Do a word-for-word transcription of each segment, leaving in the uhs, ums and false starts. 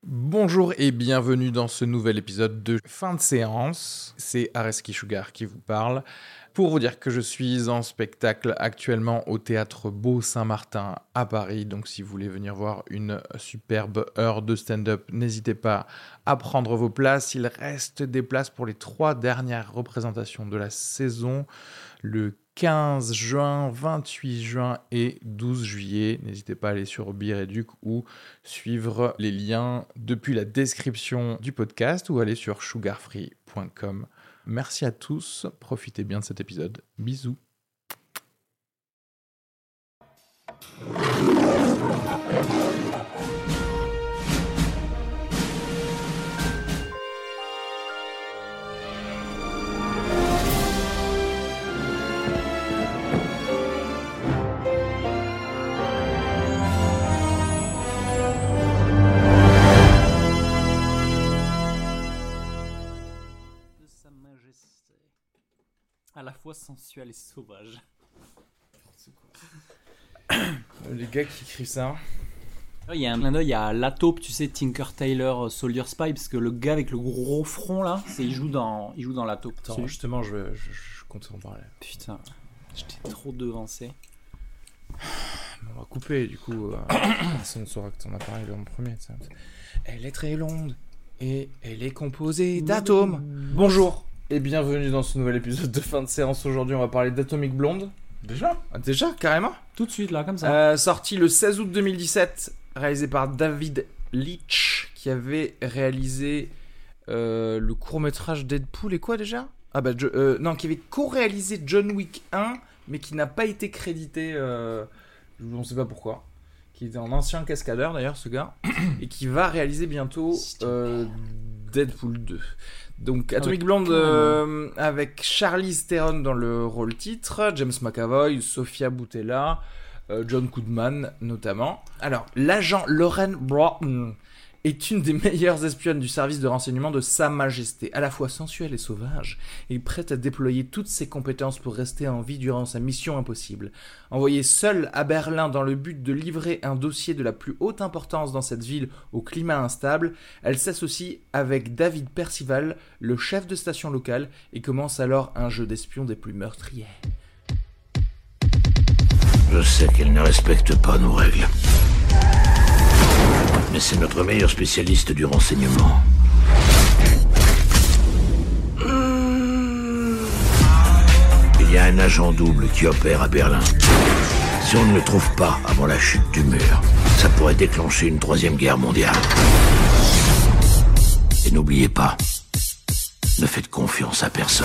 Bonjour et bienvenue dans ce nouvel épisode de Fin de séance. C'est Areski Sugar qui vous parle. Pour vous dire que je suis en spectacle actuellement au Théâtre Beau Saint-Martin à Paris. Donc si vous voulez venir voir une superbe heure de stand-up, n'hésitez pas à prendre vos places. Il reste des places pour les trois dernières représentations de la saison. Le quinze juin, vingt-huit juin et douze juillet. N'hésitez pas à aller sur Bireduc ou suivre les liens depuis la description du podcast ou aller sur sugarfree point com. Merci à tous, profitez bien de cet épisode. Bisous. À la fois sensuel et sauvage. C'est quoi les gars qui écrivent ça. Il y a un clin d'œil à la taupe, tu sais, Tinker Tailor Soldier Spy, parce que le gars avec le gros front là, c'est il joue dans, il joue dans la taupe. Attends, justement, je, je, je compte en parler. Putain, j'étais trop devancé. On va couper, du coup. Euh, personne ne saura que t'en as parlé en premier. Ça. Elle est très longue et elle est composée d'atomes. Bonjour et bienvenue dans ce nouvel épisode de Fin de séance. Aujourd'hui, on va parler d'Atomic Blonde. Déjà ah, Déjà, carrément. Tout de suite, là, comme ça. Euh, sorti le seize août deux mille dix-sept, réalisé par David Leitch, qui avait réalisé euh, le court-métrage Deadpool et quoi déjà Ah bah, je, euh, non, qui avait co-réalisé John Wick un, mais qui n'a pas été crédité, euh, on ne sait pas pourquoi. Qui était un ancien cascadeur d'ailleurs, ce gars, et qui va réaliser bientôt euh, Deadpool deux. Donc Atomic Blonde euh, avec Charlize Theron dans le rôle titre, James McAvoy, Sofia Boutella, euh, John Goodman notamment. Alors, l'agent Lauren Broughton est une des meilleures espionnes du service de renseignement de Sa Majesté, à la fois sensuelle et sauvage, et prête à déployer toutes ses compétences pour rester en vie durant sa mission impossible. Envoyée seule à Berlin dans le but de livrer un dossier de la plus haute importance dans cette ville au climat instable, elle s'associe avec David Percival, le chef de station locale, et commence alors un jeu d'espion des plus meurtriers. Je sais qu'elle ne respecte pas nos règles. Mais c'est notre meilleur spécialiste du renseignement. Il y a un agent double qui opère à Berlin. Si on ne le trouve pas avant la chute du mur, ça pourrait déclencher une troisième guerre mondiale. Et n'oubliez pas, ne faites confiance à personne.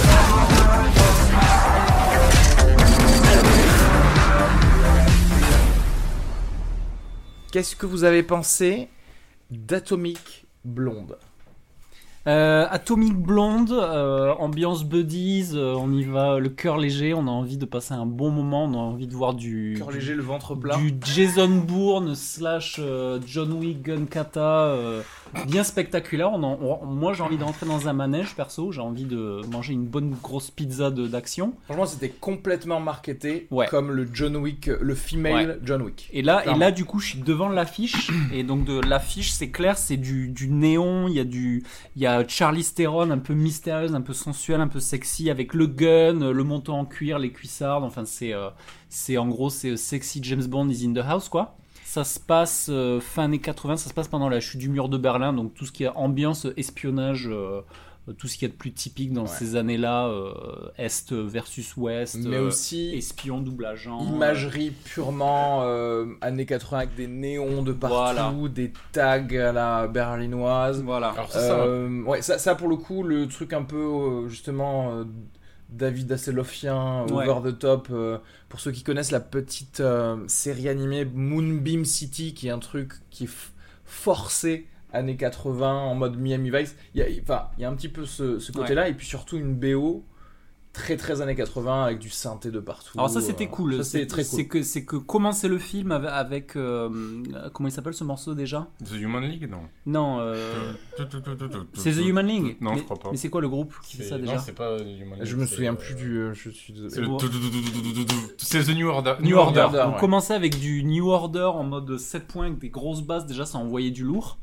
Qu'est-ce que vous avez pensé d'Atomic Blonde ? Euh, Atomic Blonde, euh, ambiance buddies, euh, on y va, le cœur léger, on a envie de passer un bon moment, on a envie de voir du... Cœur léger, le ventre plat. Du Jason Bourne slash euh, John Wick Gun Kata, euh, bien spectaculaire. On en, on, moi j'ai envie de rentrer dans un manège perso, j'ai envie de manger une bonne grosse pizza de, d'action. Franchement c'était complètement marketé ouais. comme le John Wick, le female ouais. John Wick. Et là, et là du coup je suis devant l'affiche, et donc de l'affiche c'est clair, c'est du, du néon, il y a du... Il y a Charlize Theron un peu mystérieuse, un peu sensuelle, un peu sexy, avec le gun, le manteau en cuir, les cuissardes, enfin c'est, euh, c'est en gros c'est sexy James Bond is in the house quoi. Ça se passe euh, fin années quatre-vingts, ça se passe pendant la chute du mur de Berlin, donc tout ce qui est ambiance, espionnage, euh, tout ce qu'il y a de plus typique dans ouais. ces années-là, euh, Est versus Ouest, mais euh, aussi espion, double agent, imagerie euh... purement euh, années quatre-vingts avec des néons de partout, voilà. Des tags à la berlinoise. Voilà. Alors ça, euh, ça, ouais, ça, ça pour le coup, le truc un peu euh, justement euh, David Hasselhoffien, ouais. over the top. Euh, pour ceux qui connaissent la petite euh, série animée Moonbeam City, qui est un truc qui est f- forcé. Années quatre-vingts en mode Miami Vice, il y a, enfin, il y a un petit peu ce, ce côté-là, ouais. Et puis surtout une B O très très années quatre-vingts avec du synthé de partout. Alors ça c'était cool, ça, c'est, c'est très cool. C'est que, c'est que commencer le film avec, avec euh, comment il s'appelle ce morceau déjà ? The Human League, non ? Non, euh, c'est The Human League. Non, mais, je crois pas. Mais c'est quoi le groupe qui c'est, fait ça déjà ? Non, c'est pas The Human League. Je me souviens plus du, je suis désolé. C'est, le... c'est The New Order. New Order. Order. On ouais. commençait avec du New Order en mode sept points avec des grosses basses, déjà ça envoyait du lourd.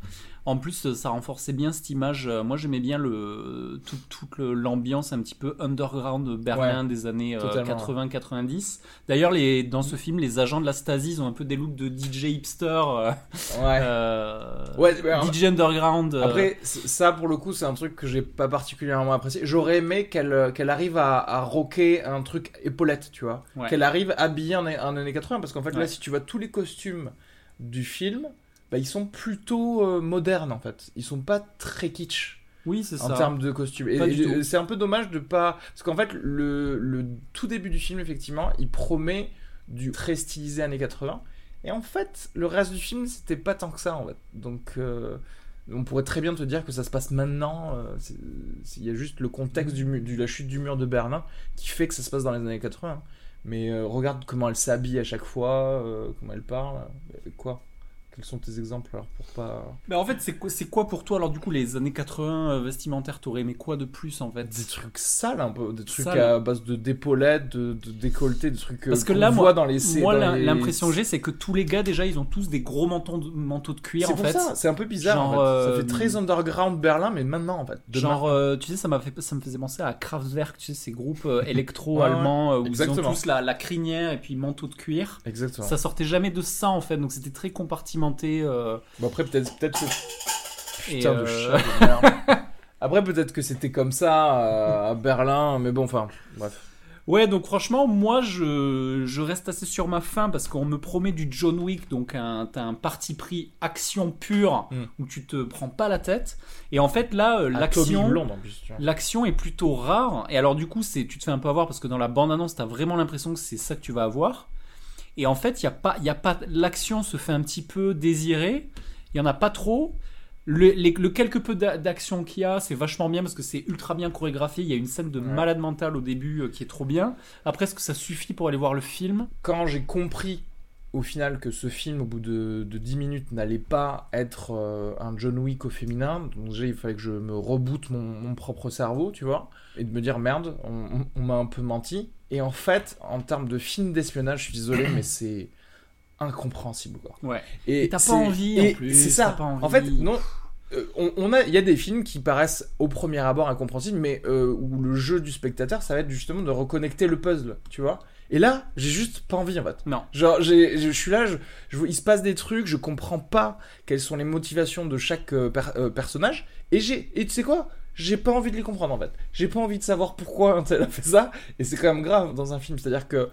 En plus, ça renforçait bien cette image. Moi, j'aimais bien le, tout, toute le- l'ambiance un petit peu underground de Berlin Ouais, des années euh, totalement, quatre-vingts quatre-vingt-dix. D'ailleurs, les, dans ce film, les agents de la Stasi, ils ont un peu des looks de D J hipster, euh, Ouais. euh, Ouais, mais alors, D J underground. euh. Après, c- ça pour le coup, c'est un truc que j'ai pas particulièrement apprécié. J'aurais aimé qu'elle euh, qu'elle arrive à, à rocker un truc épaulette, tu vois. Ouais. Qu'elle arrive habillée en, en années quatre-vingts, parce qu'en fait, Ouais. là, si tu vois tous les costumes du film, bah, ils sont plutôt euh, modernes en fait. Ils sont pas très kitsch Oui, c'est en ça. termes de costumes. Et, Pas du et tout. c'est un peu dommage de pas. Parce qu'en fait, le, le tout début du film, effectivement, il promet du très stylisé années quatre-vingts. Et en fait, le reste du film, c'était pas tant que ça en fait. Donc. euh, On pourrait très bien te dire que ça se passe maintenant. euh, c'est- c'est- Il y a juste le contexte du, mu- de la chute du mur de Berlin qui fait que ça se passe dans les années quatre-vingts. Mais euh, regarde comment elle s'habille à chaque fois, euh, comment elle parle. euh, Quoi Quels sont tes exemples alors pour pas. Mais en fait, c'est quoi, c'est quoi pour toi alors du coup les années quatre-vingts euh, vestimentaires? T'aurais aimé quoi de plus en fait? Des trucs sales un peu, des trucs Sales. à base de d'épaulettes, de, de décolletés, des trucs euh, Parce que qu'on là, voit moi, dans les sé- moi dans l'im- les- l'impression que j'ai, c'est que tous les gars déjà, ils ont tous des gros manteaux de, manteaux de cuir C'est en pour fait. ça, c'est un peu bizarre Genre, en fait. euh, Ça fait très underground Berlin, mais maintenant en fait. Demain. Genre, euh, tu sais, ça m'a fait, ça me faisait penser à Kraftwerk, tu sais, ces groupes euh, électro Ouais, ouais, allemands euh, où ils exactement. ont tous la, la crinière et puis manteau de cuir. Exactement. Ça sortait jamais de ça en fait, donc c'était très compartimenté. euh, Bon après peut-être peut-être que- et, Putain de euh, chat de merde. Après peut-être que c'était comme ça euh, à Berlin, mais bon enfin bref. Ouais, donc franchement, moi je, je reste assez sur ma faim parce qu'on me promet du John Wick, donc un, t'as un parti pris action pure Mm. où tu te prends pas la tête. Et en fait, là, euh, À Tommy l'action. Blonde en plus. Tu vois. L'action est plutôt rare, et alors du coup, c'est, tu te fais un peu avoir parce que dans la bande-annonce, t'as vraiment l'impression que c'est ça que tu vas avoir. Et en fait, il y a pas, il y a pas, l'action se fait un petit peu désirer. Il y en a pas trop. Le, les- le quelque peu d'a- d'action qu'il y a, c'est vachement bien parce que c'est ultra bien chorégraphié. Il y a une scène de Ouais. malade mental au début euh, qui est trop bien. Après, est-ce que ça suffit pour aller voir le film? Quand j'ai compris au final que ce film au bout de, de dix minutes n'allait pas être euh, un John Wick au féminin, donc déjà il fallait que je me reboote mon, mon propre cerveau, tu vois, et de me dire merde, on, on- on m'a un peu menti. Et en fait, en termes de film d'espionnage, je suis désolé, mais c'est incompréhensible quoi. Ouais. Et Et t'as pas c'est- envie, en et plus, C'est t'as ça. pas envie. En fait, non. euh, on, on a, il y a des films qui paraissent au premier abord incompréhensibles, mais euh, où le jeu du spectateur, ça va être justement de reconnecter le puzzle, tu vois. Et là, j'ai juste pas envie en fait. Non. Genre, j'ai- je suis là, je, je- il se passe des trucs, je comprends pas quelles sont les motivations de chaque euh, per- euh, personnage, et j'ai, et tu sais quoi, j'ai pas envie de les comprendre en fait. J'ai pas envie de savoir pourquoi un tel a fait ça, et c'est quand même grave dans un film. C'est-à-dire que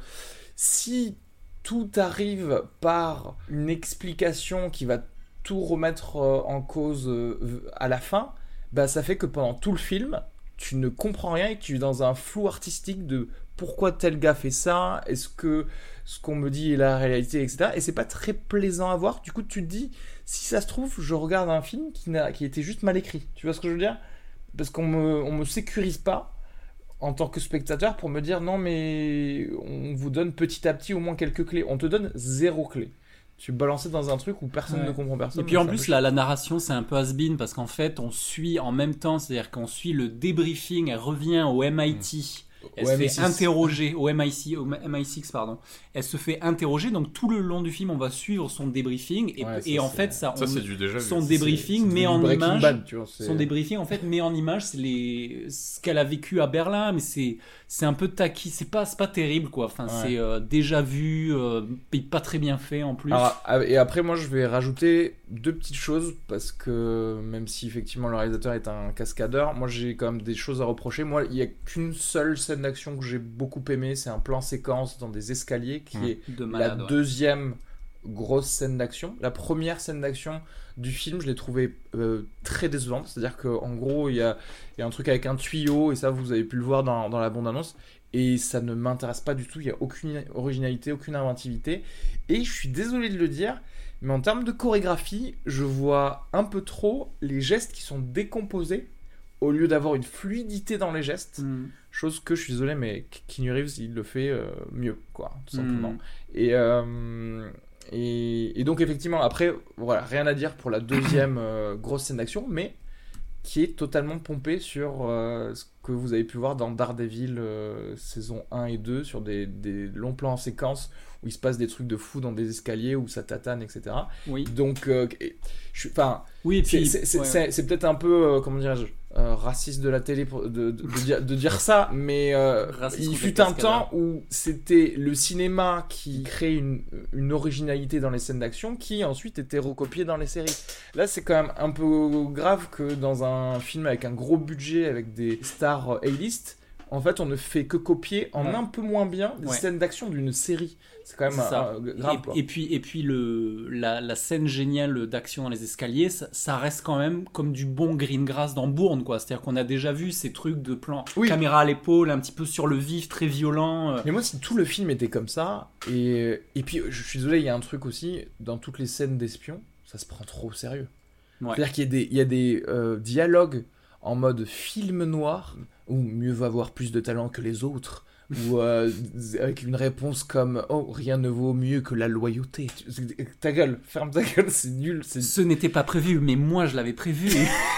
si tout arrive par une explication qui va tout remettre euh, en cause euh, à la fin, bah ça fait que pendant tout le film, tu ne comprends rien et tu es dans un flou artistique de pourquoi tel gars fait ça, est-ce que ce qu'on me dit est la réalité, et cetera. Et c'est pas très plaisant à voir. Du coup, tu te dis, si ça se trouve, je regarde un film qui, n'a, qui était juste mal écrit. Tu vois ce que je veux dire? Parce qu'on me, on me sécurise pas en tant que spectateur pour me dire non mais on vous donne petit à petit au moins quelques clés. On te donne zéro clé. Tu es balancé dans un truc où personne Ouais. ne comprend personne. Et puis en donc c'est un plus, peu la, la narration, c'est un peu has-been parce qu'en fait, on suit en même temps, c'est-à-dire qu'on suit le débriefing, elle revient au M I T. Elle Au se M I fait six. interroger au M I C, au M I six, pardon. Elle se fait interroger, donc tout le long du film, on va suivre son débriefing et, Ouais, ça, et en c'est- fait, ça, Ça, on- c'est du déjà vu. son C'est- débriefing c'est met du en Breaking image. Bad, tu vois, c'est- Son débriefing en fait met en image c'est les ce qu'elle a vécu à Berlin, mais c'est c'est un peu taquis, c'est pas c'est pas terrible quoi. Enfin Ouais. c'est euh, déjà vu, euh, et pas très bien fait en plus. Alors, ah, et après, moi, je vais rajouter deux petites choses parce que même si effectivement le réalisateur est un cascadeur, moi j'ai quand même des choses à reprocher. Moi, il y a qu'une seule scène d'action que j'ai beaucoup aimé, c'est un plan séquence dans des escaliers qui Mmh. est de la malade. ouais. deuxième grosse scène d'action. La première scène d'action du film, je l'ai trouvée euh, très décevante. C'est-à-dire qu'en gros, il y a, il y a un truc avec un tuyau, et ça, vous avez pu le voir dans, dans la bande-annonce, et ça ne m'intéresse pas du tout. Il n'y a aucune originalité, aucune inventivité. Et je suis désolé de le dire, mais en termes de chorégraphie, je vois un peu trop les gestes qui sont décomposés au lieu d'avoir une fluidité dans les gestes. Mm. Chose que je suis désolé, mais Keanu Reeves, il le fait euh, mieux, quoi, tout simplement. Mm. Et, euh, et, et donc, effectivement, après, voilà, rien à dire pour la deuxième euh, grosse scène d'action, mais qui est totalement pompé sur euh, ce que vous avez pu voir dans Daredevil euh, saison un et deux, sur des, des longs plans en séquence où il se passe des trucs de fou dans des escaliers, où ça tatane, et cetera. Oui. Donc, euh, je, enfin, Oui, et puis c'est, c'est, ouais. c'est, c'est peut-être un peu, euh, comment dirais-je, euh, raciste de la télé pour, de, de, de, dire, de dire ça, mais euh, Raciste il contre fut les un cascadeurs. temps où c'était le cinéma qui créait une, une originalité dans les scènes d'action qui ensuite était recopiée dans les séries. Là, c'est quand même un peu grave que dans un film avec un gros budget, avec des stars euh, A-list, en fait, on ne fait que copier en Ouais. un peu moins bien des Ouais. scènes d'action d'une série. C'est quand même C'est ça. euh, grave. Et, quoi. et puis, et puis le, la, la scène géniale d'action dans les escaliers, ça, ça reste quand même comme du bon green grass dans Bourne, quoi. C'est-à-dire qu'on a déjà vu ces trucs de plan, Oui. caméra à l'épaule, un petit peu sur le vif, très violent. euh. Mais moi, si tout le film était comme ça, et, et puis je suis désolé, il y a un truc aussi, dans toutes les scènes d'espions, ça se prend trop au sérieux. Ouais. C'est-à-dire qu'il y a des, il y a des euh, dialogues en mode film noir, où mieux vaut avoir plus de talent que les autres, ou euh, avec une réponse comme « Oh, rien ne vaut mieux que la loyauté ». Ta gueule, ferme ta gueule, c'est nul. C'est... Ce n'était pas prévu, mais moi je l'avais prévu.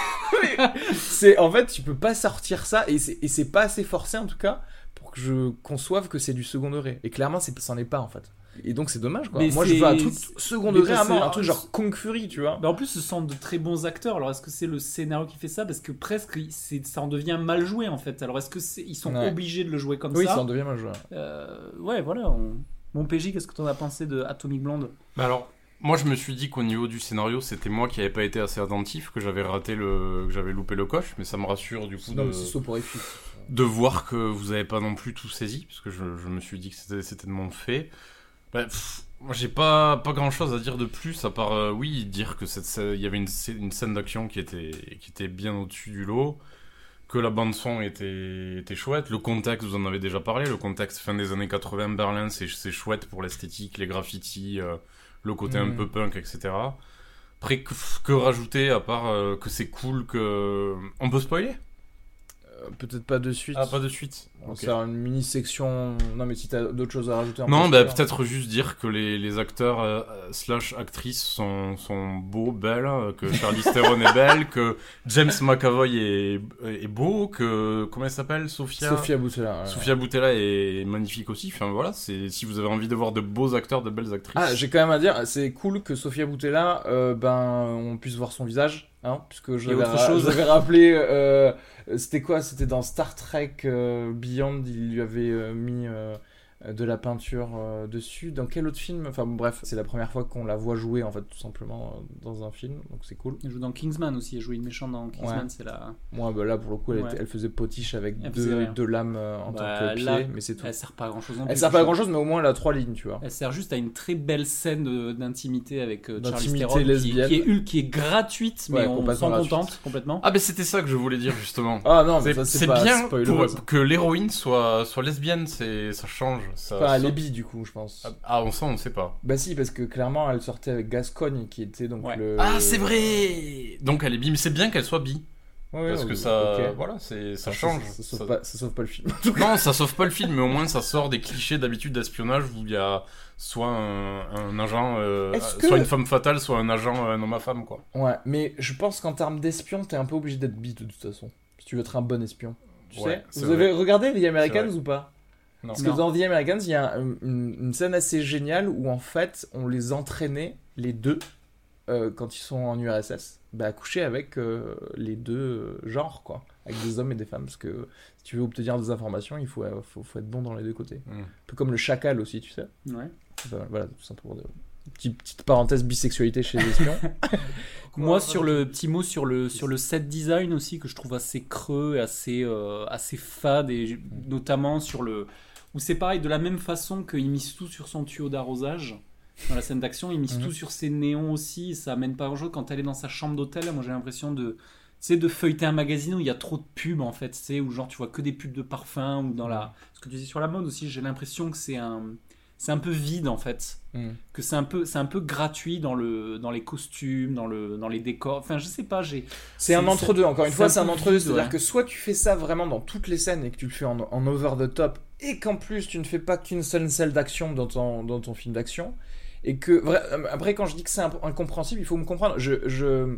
c'est, en fait, tu peux pas sortir ça, et c'est, et c'est pas assez forcé en tout cas, pour que je conçoive que c'est du second degré. Et clairement, c'est, c'en est pas en fait. Et donc c'est dommage quoi. Mais Moi c'est- je veux un truc second mais degré parce à mort, que- un truc genre Kung Fury, tu vois. Bah, en plus, ce sont de très bons acteurs. Alors, est-ce que c'est le scénario qui fait ça? Parce que presque, c'est, ça en devient mal joué en fait. Alors, est-ce que c'est, ils sont Ouais. obligés de le jouer comme Oui, ça ça en devient mal joué. Euh, Ouais, voilà. on- Mon P J, qu'est-ce que t'en as pensé de Atomic Blonde? Bah alors, moi je me suis dit qu'au niveau du scénario, c'était moi qui n'avais pas été assez attentif, que j'avais raté le, que j'avais loupé le coche, mais ça me rassure du coup Non, de, mais c'est soporifique. de voir que vous avez pas non plus tout saisi, parce que je, je me suis dit que c'était, c'était de mon fait. Bah, pff, moi j'ai pas, pas grand chose à dire de plus, à part, euh, oui, dire que cette, scè- il y avait une, scè- une scène d'action qui était, qui était bien au-dessus du lot, que la bande-son était, était chouette, le contexte, vous en avez déjà parlé, le contexte fin des années quatre-vingts, Berlin, c'est, c'est chouette pour l'esthétique, les graffitis, euh, le côté un Mm. peu punk, et cetera. Après, que, que rajouter, à part euh, que c'est cool, que... On peut spoiler? Euh, peut-être pas de suite. Ah, pas de suite. On va Ok. faire une mini section. Non, mais si t'as d'autres choses à rajouter. on Non, peut bah, se faire. peut-être juste dire que les, les acteurs euh, slash actrices sont, sont beaux, belles, euh, que Charlize Theron est belle, que James McAvoy est, est beau, que... Comment elle s'appelle? Sophia Sophia Boutella. ouais. Sophia Boutella est magnifique aussi. Enfin voilà, c'est si vous avez envie de voir de beaux acteurs, de belles actrices. Ah, j'ai quand même à dire, c'est cool que Sophia Boutella, euh, ben, on puisse voir son visage, hein, puisque je Et l'avais autre ra- chose. je l'avais rappelé, euh, c'était quoi? C'était dans Star Trek euh, Beyond, il lui avait euh, mis euh, de la peinture euh, dessus. Dans quel autre film? Enfin bon, bref, c'est la première fois qu'on la voit jouer, en fait, tout simplement, euh, dans un film, donc c'est cool. Elle joue dans Kingsman aussi. Elle joue une méchante dans Kingsman. Ouais. C'est la. Moi, bah, là, pour le coup, elle, Ouais. était- elle faisait potiche avec Elle faisait deux, rien. deux lames euh, en Bah, tant que pied, là, mais c'est tout. Elle sert pas à grand chose non Elle plus. sert pas à grand chose, mais au moins elle a trois lignes, tu vois. Elle sert juste à une très belle scène de- d'intimité avec euh, Charlize D'intimité Theron, qui, lesbienne. qui est hul- qui est gratuite, mais Ouais, on complètement s'en gratuite. contente complètement. Ah, ben c'était ça que je voulais dire justement. Ah non, mais c'est ça, c'est, c'est pas bien spoiler, pour- ça. que l'héroïne soit, soit lesbienne, c'est, ça change. Ça, Enfin, elle ça- est bi, du coup, je pense. Ah, on sait, on sait pas. Bah si, parce que clairement, elle sortait avec Gascogne, qui était donc Ouais. le... Ah, c'est vrai. Donc elle est bi, mais c'est bien qu'elle soit bi. Ouais, Parce ouais, que ça, ok. voilà, c'est, ça Ah, change. Ça, ça, sauve Ça- Pas, ça sauve pas le film. Non, ça sauve pas le film, mais au moins ça sort des clichés d'habitude d'espionnage où il y a soit un, un agent, euh, Est-ce soit que- une femme fatale, soit un agent, euh, un homme à femme, quoi. Ouais, mais je pense qu'en termes d'espion, t'es un peu obligé d'être bi de toute façon. Si tu veux être un bon espion. Tu Ouais, sais c'est Vous avez vrai. regardé The C'est Americans vrai. ou pas? Non. Parce Non. que dans The Americans, il y a un- une, une scène assez géniale où en fait, on les entraînait, les deux, euh, quand ils sont en U R S S, bah, à coucher avec euh, les deux euh, genres, quoi. Avec des hommes et des femmes. Parce que si tu veux obtenir des informations, il faut, euh, faut, faut être bon dans les deux côtés. Mm. Un peu comme le chacal aussi, tu sais. Ouais. Enfin, voilà, tout simplement. De... Petite, petite parenthèse bisexualité chez les espions. Moi, sur le petit mot sur le sur le set design aussi que je trouve assez creux, et assez euh, assez fade, et j- notamment sur le où c'est pareil, de la même façon qu'il mise tout sur son tuyau d'arrosage dans la scène d'action, il mise Mhm. tout sur ses néons aussi, et ça amène pas grand chose. Quand elle est dans sa chambre d'hôtel, moi j'ai l'impression de tu sais, de feuilleter un magazine où il y a trop de pubs en fait, tu sais, où genre tu vois que des pubs de parfum, ou dans la ce que tu dis sur la mode aussi, j'ai l'impression que c'est un c'est un peu vide en fait, Mm. que c'est un peu c'est un peu gratuit dans le dans les costumes, dans le dans les décors, enfin je sais pas, j'ai C'est un C'est- entre-deux, encore une c'est fois, un c'est un peu entre-deux. vide, C'est-à-dire ouais. que soit tu fais ça vraiment dans toutes les scènes et que tu le fais en, en over the top, et qu'en plus tu ne fais pas qu'une seule scène d'action dans ton, dans ton film d'action, et que. vra- Après, quand je dis que c'est imp- incompréhensible, il faut me comprendre. Je. je...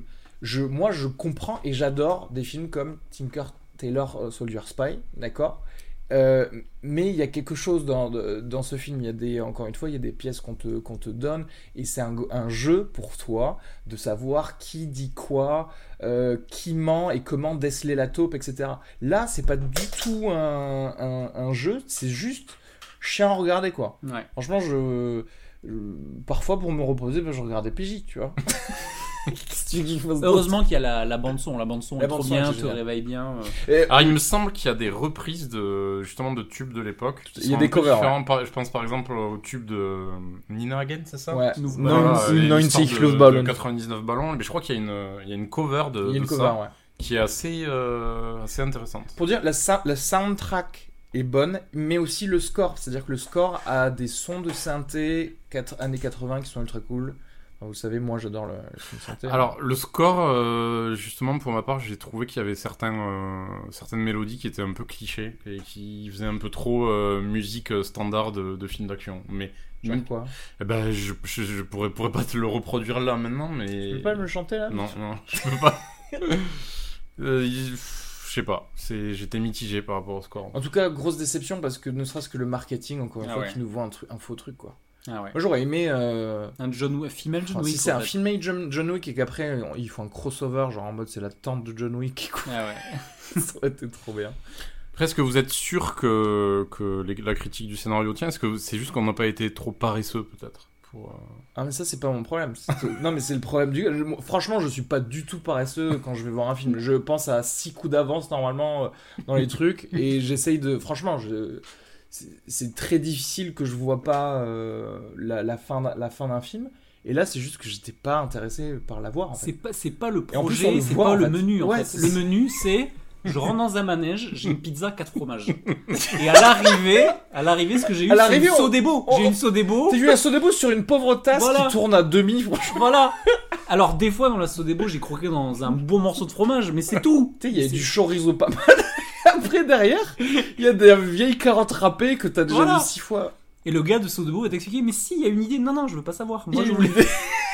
je, moi, je comprends et j'adore des films comme Tinker Tailor euh, Soldier Spy, d'accord. Euh, mais il y a quelque chose dans, de, dans ce film, il y a des, encore une fois, il y a des pièces qu'on te, qu'on te donne, et c'est un, un jeu pour toi de savoir qui dit quoi, euh, qui ment et comment déceler la taupe, et cetera. Là, c'est pas du tout un, un, un jeu, c'est juste chiant à regarder, quoi. Ouais. Franchement, je, je parfois pour me reposer, ben, je regardais P J, tu vois. Heureusement qu'il y a la, la bande son, la bande son La est trop bande son bien, est te géniale. réveille bien. euh. Et, Alors, il me semble qu'il y a des reprises de, justement, de tubes de l'époque. qui Il y a sont des un peu covers, différents. Par- Je pense par exemple au tube de Nina Hagen, c'est ça? ouais, Nous- non, Voilà, une- et non, une l'histoire cycle de- of ballon. de quatre-vingt-dix-neuf ballons. Mais je crois qu'il y a une, il y a une cover de, Il y a de une cover, ça ouais. qui est assez, euh, assez intéressante. Pour dire, la, sa- la soundtrack est bonne, mais aussi le score. C'est-à-dire que le score a des sons de synthé quatre, années quatre-vingts qui sont ultra cool. Enfin, vous savez, moi j'adore le, le film synthé. Alors, le score, euh, justement, pour ma part, j'ai trouvé qu'il y avait certains, euh, certaines mélodies qui étaient un peu clichés et qui faisaient un peu trop euh, musique standard de, de film d'action. Mais, Genre même- quoi eh ben, je, je, je pourrais, pourrais pas te le reproduire là maintenant, mais. Tu peux pas me le chanter là? Non, non, je peux pas. euh, il- je sais pas, c'est, j'étais mitigé par rapport au score. En tout cas, grosse déception parce que ne serait-ce que le marketing, encore une Ah fois, ouais. qui nous vend un, truc, un faux truc, quoi. Ah ouais. Moi j'aurais aimé. Euh... Un John Wick, female John enfin, Wick. si c'est en un fait. film John, John Wick et qu'après il faut un crossover, genre en mode c'est la tante de John Wick, quoi. Ah ouais. Ça aurait été trop bien. Après, est-ce que vous êtes sûr que, que les- la critique du scénario tient? Est-ce que c'est juste qu'on n'a pas été trop paresseux, peut-être pour, euh, Ah, mais ça, c'est pas mon problème. C'est- non, mais c'est le problème du. je- Franchement, je suis pas du tout paresseux quand je vais voir un film. Je pense à six coups d'avance normalement euh, dans les trucs et j'essaye de. Franchement, je. C'est, c'est très difficile que je vois pas euh, la, la fin d'un- la fin d'un film. Et là, c'est juste que j'étais pas intéressé par la voir. En fait. C'est pas, c'est pas le Et en plus, on projet, le c'est voit, pas en le fait. menu. En Ouais, fait. c'est Le ça. menu, c'est je rentre dans un manège, j'ai une pizza quatre fromages. Et à l'arrivée, à l'arrivée, ce que j'ai eu, À c'est l'arrivée, une on- Sodebo. on- J'ai une Sodebo. T'as vu un Sodebo sur une pauvre tasse Voilà. qui tourne à demi, franchement. Voilà. Alors des fois dans la Sodebo, j'ai croqué dans un bon morceau de fromage, mais c'est tout. Tu sais, il y a C'est- du chorizo pas mal. Après, derrière, il y a des vieilles carottes râpées que t'as déjà Voilà. vu six fois. Et le gars de Sodebo va t'expliquer, mais si, il y a une idée. Non, non, je veux pas savoir. Moi, Il y je a voulais. une idée.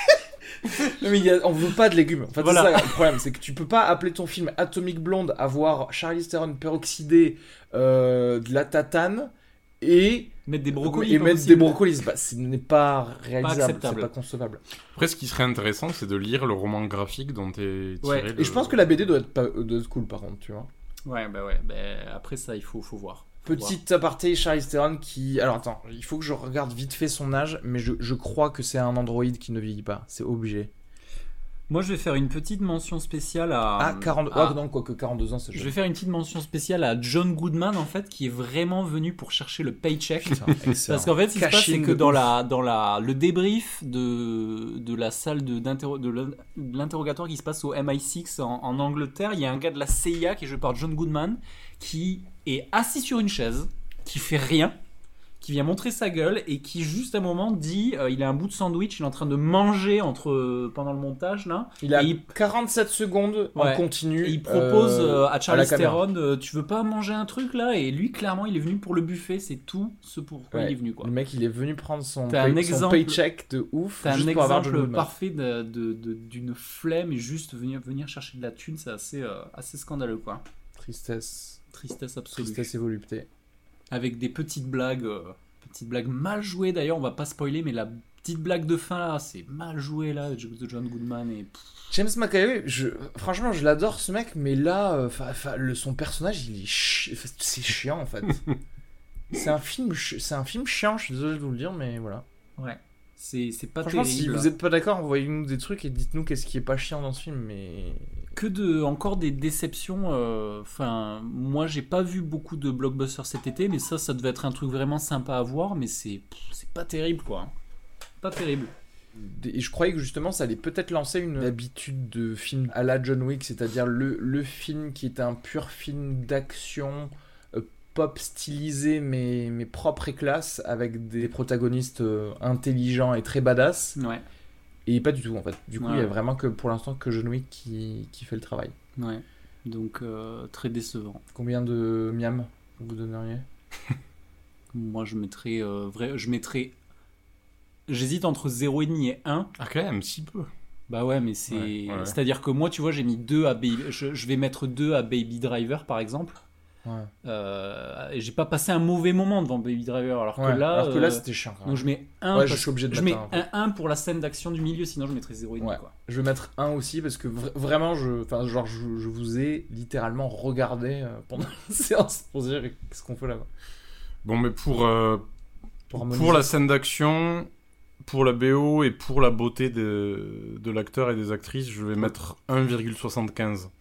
Non, mais il y a- on veut pas de légumes. En fait, Voilà. c'est ça le problème, c'est que tu peux pas appeler ton film Atomic Blonde, avoir Charlize Theron peroxydée, euh, de la tatane et, Mettre des brocolis. et pas mettre possible. des brocolis. Bah, ce n'est pas réalisable, acceptable. c'est pas concevable. Après, ce qui serait intéressant, c'est de lire le roman graphique dont est tiré Ouais. le... Et je pense que la B D doit être, pas, doit être cool par contre, tu vois. Ouais, bah ouais. Bah, après ça, il faut, faut voir. Faut voir. Petite aparté, Charlize Theron qui... Alors attends, il faut que je regarde vite fait son âge, mais je, je crois que c'est un androïde qui ne vieillit pas, c'est obligé. Moi, je vais faire une petite mention spéciale à. Ah, quarante... à- Ouais, non, quoique quarante-deux ans, c'est Je jeune. vais faire une petite mention spéciale à John Goodman en fait, qui est vraiment venu pour chercher le paycheck. Putain, excellent. Parce qu'en fait, ce qui se passe, Cash-in c'est que de dans ouf. la, dans la, le débrief de, de la salle de, d'interro- de l'in- de l'interrogatoire qui se passe au M I six en, en Angleterre, il y a un gars de la C I A qui est joué par John Goodman qui est assis sur une chaise, qui fait rien, qui vient montrer sa gueule et qui juste à un moment dit euh, il a un bout de sandwich, il est en train de manger entre, euh, pendant le montage là. Il a Et il- quarante-sept secondes en Ouais. continu. Et il propose euh, euh, à Charlize la caméra. Theron, euh, tu veux pas manger un truc là? Et lui, clairement, il est venu pour le buffet, c'est tout ce pourquoi Ouais. il est venu quoi. Le mec, il est venu prendre son, T'as pay- un son exemple- paycheck de ouf. C'est un juste pour avoir John exemple Goodman. parfait de, de- de- d'une flemme et juste venir, venir chercher de la thune, c'est assez, euh, assez scandaleux quoi. Tristesse. Tristesse absolue. Tristesse et volupté. Avec des petites blagues, euh, petites blagues mal jouées d'ailleurs, on va pas spoiler, mais la petite blague de fin là, c'est mal joué là, de John Goodman et. pff, James McAvoy, je... franchement, je l'adore ce mec, mais là, euh, 'fin- 'fin, le, son personnage, il est chi- c'est chiant en fait. c'est un film, chi- c'est un film chiant. Je suis désolé de vous le dire, mais voilà. Ouais. C'est, c'est pas Franchement, terrible. si vous êtes pas d'accord, envoyez-nous des trucs et dites-nous qu'est-ce qui est pas chiant dans ce film. Mais Que de encore des déceptions. euh, Enfin, moi j'ai pas vu beaucoup de blockbusters cet été, mais ça, ça devait être un truc vraiment sympa à voir, mais c'est pff, c'est pas terrible quoi. Pas terrible. et je croyais que justement, ça allait peut-être lancer une habitude de film à la John Wick, c'est-à-dire le, le film qui est un pur film d'action. euh, Pop stylisé mais, mais propre et classe avec des protagonistes euh, intelligents et très badass. Ouais, Et pas du tout en fait. Du coup, il Ouais. y a vraiment que pour l'instant que John Wick qui, qui fait le travail. ouais. Donc euh, très décevant. Combien de miam vous donneriez? Moi je mettrais euh, vrai, je mettrais. J'hésite entre zéro virgule cinq et un. Ah, quand même, si peu. Bah ouais, mais c'est. Ouais, ouais. C'est-à-dire que moi, tu vois, j'ai mis deux à Baby. Je, je vais mettre deux à Baby Driver, par exemple. Ouais. Euh, et j'ai pas passé un mauvais moment devant Baby Driver. Alors Ouais, que là. alors que là, euh, c'était chiant. Quand même. Donc je mets un. Ouais, je parce- suis obligé de Je mettre mets un, en fait. un un pour la scène d'action du milieu, sinon je mettrais zéro virgule cinq. Ouais. Quoi. Je vais mettre un aussi parce que vra- vraiment, je, enfin, genre, je, je vous ai littéralement regardé euh, pendant la séance pour dire qu'est-ce qu'on fait là. Quoi. Bon, mais pour, euh, Pour pour, harmoniser. la scène d'action, pour la B O et pour la beauté de, de l'acteur et des actrices, je vais mettre un virgule soixante-quinze.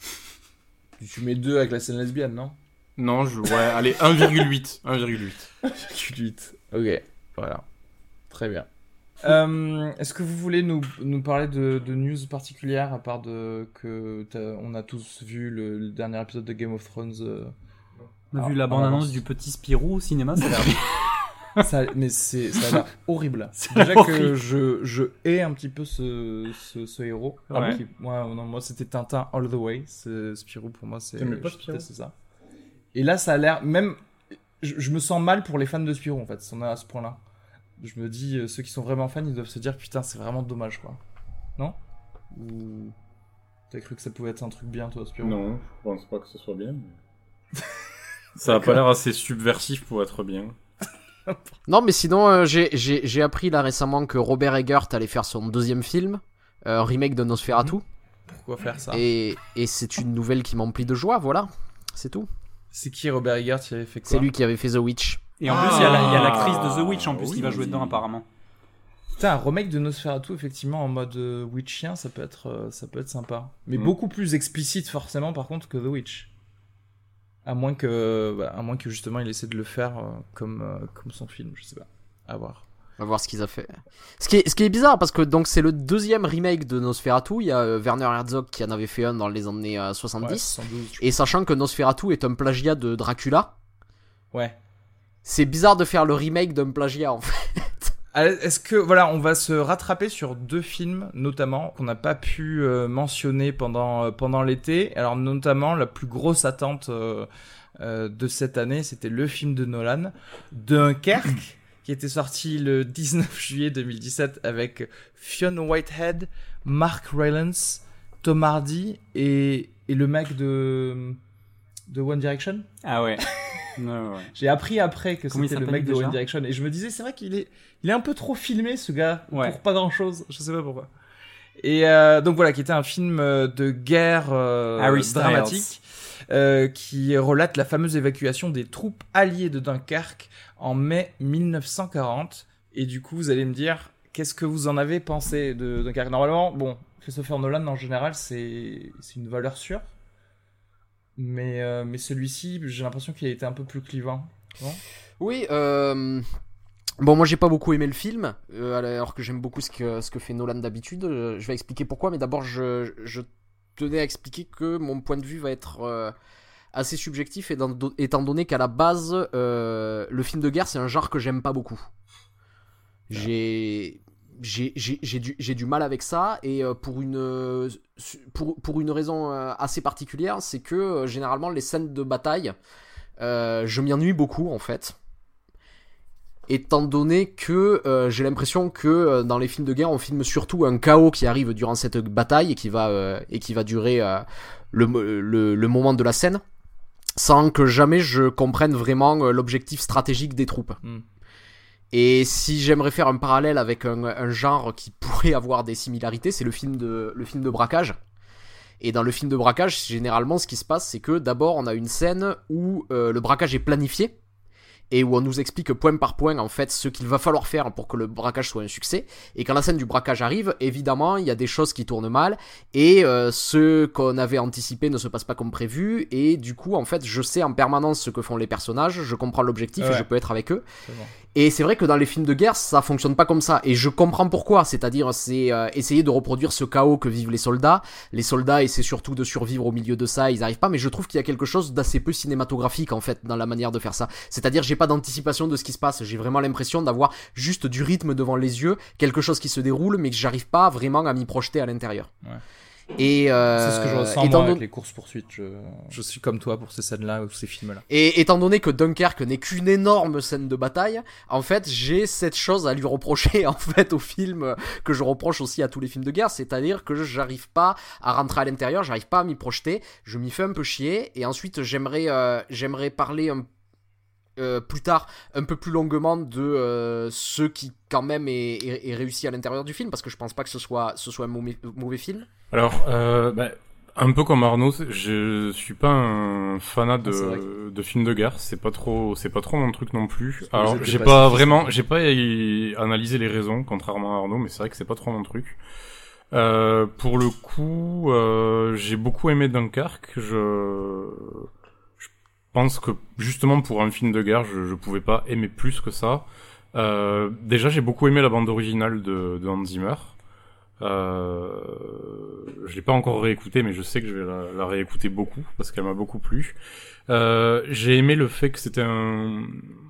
Tu mets deux avec la scène lesbienne, non? Non, je... ouais, allez, un virgule huit. un virgule huit. un virgule huit. Ok, voilà. Très bien. Euh, est-ce que vous voulez nous, nous parler de, de news particulières à part de que t'as- on a tous vu le, le dernier épisode de Game of Thrones euh, On a alors, vu la en bande-annonce avance. du petit Spirou au cinéma, ça a l'air bien. ça, mais c'est, ça a l'air horrible. Ça a l'air Déjà que horrible. je, je hais un petit peu ce, ce, ce héros. Ouais. Qui- moi, non, moi, c'était Tintin all the way. C'est, Spirou, pour moi, c'est, T'aimais pas je Spirou déteste ça. Et là, ça a l'air... Même... Je, je me sens mal pour les fans de Spirou, en fait, si on est à ce point-là. Je me dis, euh, ceux qui sont vraiment fans, ils doivent se dire, putain, c'est vraiment dommage, quoi. Non? Ou... T'as cru que ça pouvait être un truc bien, toi, Spirou? Non, je pense pas que ce soit bien. Mais... ça a pas l'air assez subversif pour être bien. Non, mais sinon, euh, j'ai, j'ai, j'ai appris là récemment que Robert Eggert allait faire son deuxième film, euh, remake de Nosferatu. Pourquoi faire ça? Et, et c'est une nouvelle qui m'emplit de joie, voilà. C'est tout. C'est qui Robert Eggert? Il avait fait quoi? C'est lui qui avait fait The Witch. Et en plus, il y a la- il y a l'actrice de The Witch en plus oui, qui va jouer oui. dedans apparemment. Putain, un remake de Nosferatu, effectivement, en mode euh, Witchien, ça peut être, euh, ça peut être sympa. Mais Mm. beaucoup plus explicite, forcément, par contre, que The Witch. À moins que, bah, à moins que justement, il essaie de le faire euh, comme, euh, comme son film, je sais pas. À voir. On va voir ce qu'ils ont fait. Ce qui est, ce qui est bizarre, parce que donc c'est le deuxième remake de Nosferatu. Il y a euh, Werner Herzog qui en avait fait un dans les années euh, Ouais, soixante-dix. soixante-douze, je Et sachant que Nosferatu est un plagiat de Dracula, crois. Ouais. c'est bizarre de faire le remake d'un plagiat en fait. Alors, est-ce que, voilà, on va se rattraper sur deux films, notamment, qu'on n'a pas pu euh, mentionner pendant, euh, pendant l'été. Alors, notamment, la plus grosse attente euh, euh, de cette année, c'était le film de Nolan, Dunkerque, qui était sorti le dix-neuf juillet deux mille dix-sept avec Fionn Whitehead, Mark Rylance, Tom Hardy et, et le mec de, de One Direction. Ah ouais. ouais, ouais. J'ai appris après que Comment il c'était le s'appelle mec de déjà One Direction et je me disais c'est vrai qu'il est il est un peu trop filmé ce gars Ouais. pour pas grand chose, je sais pas pourquoi. Et euh, donc voilà, qui était un film euh, de guerre euh, Harry Styles. dramatique euh, qui relate la fameuse évacuation des troupes alliées de Dunkerque en mai mille neuf cent quarante. Et du coup, vous allez me dire qu'est-ce que vous en avez pensé de Dunkerque. Normalement, bon, Christopher Nolan en général, c'est c'est une valeur sûre. Mais, euh, mais celui-ci, j'ai l'impression qu'il a été un peu plus clivant. Non Oui, euh... bon, moi j'ai pas beaucoup aimé le film, euh, alors que j'aime beaucoup ce que, ce que fait Nolan d'habitude. Euh, Je vais expliquer pourquoi, mais d'abord je, je tenais à expliquer que mon point de vue va être euh, assez subjectif, étant do- étant donné qu'à la base, euh, le film de guerre c'est un genre que j'aime pas beaucoup. J'ai. J'ai, j'ai, j'ai, du, j'ai du mal avec ça, et euh, pour, une, euh, su- pour, pour une raison euh, assez particulière, c'est que euh, généralement les scènes de bataille, euh, je m'y ennuie beaucoup en fait. Étant donné que euh, j'ai l'impression que euh, dans les films de guerre, on filme surtout un chaos qui arrive durant cette bataille et qui va, euh, et qui va durer euh, le, le, le moment de la scène, sans que jamais je comprenne vraiment euh, l'objectif stratégique des troupes. Mm. Et si j'aimerais faire un parallèle avec un, un genre qui pourrait avoir des similarités, c'est le film de, le film de braquage. Et dans le film de braquage, généralement, ce qui se passe, c'est que d'abord, on a une scène où euh, le braquage est planifié et où on nous explique point par point, en fait, ce qu'il va falloir faire pour que le braquage soit un succès. Et quand la scène du braquage arrive, évidemment, il y a des choses qui tournent mal et euh, ce qu'on avait anticipé ne se passe pas comme prévu. Et du coup, en fait, je sais en permanence ce que font les personnages, je comprends l'objectif Ouais. et je peux être avec eux. C'est bon. Et c'est vrai que dans les films de guerre, ça fonctionne pas comme ça. Et je comprends pourquoi. C'est-à-dire, c'est euh, essayer de reproduire ce chaos que vivent les soldats. Les soldats essaient surtout de survivre au milieu de ça. Ils arrivent pas. Mais je trouve qu'il y a quelque chose d'assez peu cinématographique, en fait, dans la manière de faire ça. C'est-à-dire, j'ai pas d'anticipation de ce qui se passe. J'ai vraiment l'impression d'avoir juste du rythme devant les yeux. Quelque chose qui se déroule, mais que j'arrive pas vraiment à m'y projeter à l'intérieur. Ouais. Et euh, C'est ce que je ressens étant moi don- avec les courses-poursuites. Je... je suis comme toi pour ces scènes-là ou ces films-là. Et étant donné que Dunkerque n'est qu'une énorme scène de bataille, en fait, j'ai cette chose à lui reprocher en fait au film que je reproche aussi à tous les films de guerre, c'est-à-dire que j'arrive pas à rentrer à l'intérieur, j'arrive pas à m'y projeter, je m'y fais un peu chier, et ensuite j'aimerais euh, j'aimerais parler un Euh, plus tard, un peu plus longuement de euh, ceux qui quand même est, est, est réussi à l'intérieur du film, parce que je pense pas que ce soit, ce soit un mauvais, mauvais film. Alors, euh, bah, un peu comme Arnaud, je suis pas un fanat de, Ah, de films de guerre. C'est pas trop, c'est pas trop mon truc non plus. Parce que Alors, j'étais j'ai pas pas si vraiment, j'ai pas y- analysé les raisons, contrairement à Arnaud, mais c'est vrai que c'est pas trop mon truc. Euh, pour le coup, euh, j'ai beaucoup aimé Dunkerque. Je, je pense que justement pour un film de guerre, je, je pouvais pas aimer plus que ça. Euh, déjà, j'ai beaucoup aimé la bande originale de, de Hans Zimmer. Euh, je l'ai pas encore réécoutée, mais je sais que je vais la, la réécouter beaucoup parce qu'elle m'a beaucoup plu. Euh, j'ai aimé le fait que c'était un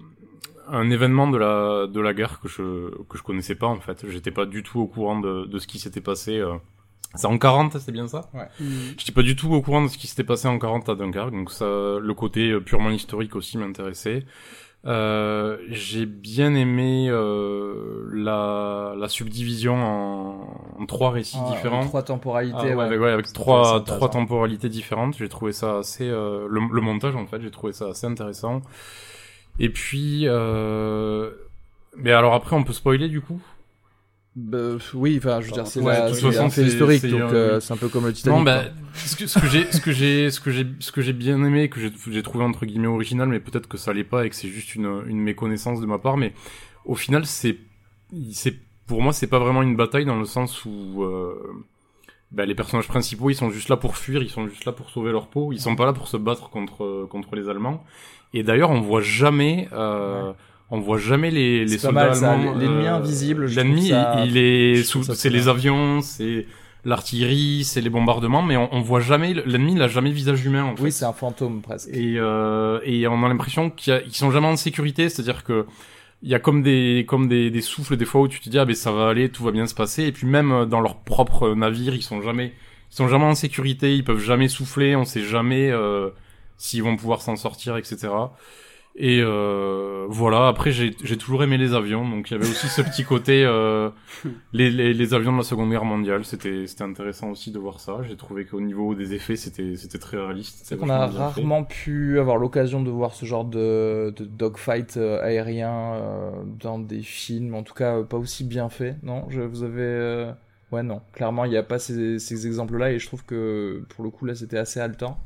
un événement de la de la guerre que je que je connaissais pas en fait. J'étais pas du tout au courant de de ce qui s'était passé. Euh, C'est en quarante, c'est bien ça? Ouais. Mmh. J'étais pas du tout au courant de ce qui s'était passé en quarante à Dunkerque, donc ça, le côté purement historique aussi m'intéressait. Euh, j'ai bien aimé euh, la, la subdivision en, en trois récits Ah, différents. Trois temporalités, Ah, ouais, ouais. avec, ouais, avec C'est trois, intéressant, trois intéressant. temporalités différentes. J'ai trouvé ça assez... Euh, le, le montage, en fait, j'ai trouvé ça assez intéressant. Et puis... Euh... Mais alors après, on peut spoiler, du coup? Bah, oui, enfin, je veux dire, c'est Ouais, la- de toute c'est façon, un fait c'est- historique, c'est, donc euh, euh, c'est un peu comme le Titanic. Non, bah, quoi. ce que, ce que j'ai, ce que j'ai, ce que j'ai, ce que j'ai bien aimé, que j'ai, j'ai trouvé entre guillemets original, mais peut-être que ça l'est pas et que c'est juste une, une méconnaissance de ma part, mais au final, c'est, c'est, pour moi, c'est pas vraiment une bataille dans le sens où, euh, bah, les personnages principaux, ils sont juste là pour fuir, ils sont juste là pour sauver leur peau, ils sont pas là pour se battre contre, contre les Allemands. Et d'ailleurs, on voit jamais, euh, Ouais. on voit jamais les, les C'est pas soldats mal, ça. allemands. L'ennemi euh, invisible, je L'ennemi, trouve ça- il, il est je sous, trouve ça c'est très les bien. avions, c'est l'artillerie, c'est les bombardements, mais on, on voit jamais, l'ennemi, il a jamais visage humain, en fait. Oui, c'est un fantôme, presque. Et, euh, et on a l'impression qu'il y a- qu'ils sont jamais en sécurité, c'est-à-dire que il y a comme des, comme des, des souffles des fois où tu te dis, ah ben ça va aller, tout va bien se passer, et puis même dans leur propre navire, ils sont jamais, ils sont jamais en sécurité, ils peuvent jamais souffler, on sait jamais, euh, s'ils vont pouvoir s'en sortir, et cetera. Et euh, voilà, après j'ai j'ai toujours aimé les avions, donc il y avait aussi ce petit côté euh, les, les les avions de la Seconde Guerre mondiale, c'était c'était intéressant aussi de voir ça. J'ai trouvé qu'au niveau des effets, c'était c'était très réaliste. C'est qu'on a rarement pu avoir l'occasion de voir ce genre de, de dogfight euh, aérien euh, dans des films, en tout cas euh, pas aussi bien fait, non? Je, vous avez... euh, Ouais, non, clairement il n'y a pas ces, ces exemples-là, et je trouve que pour le coup là c'était assez haletant.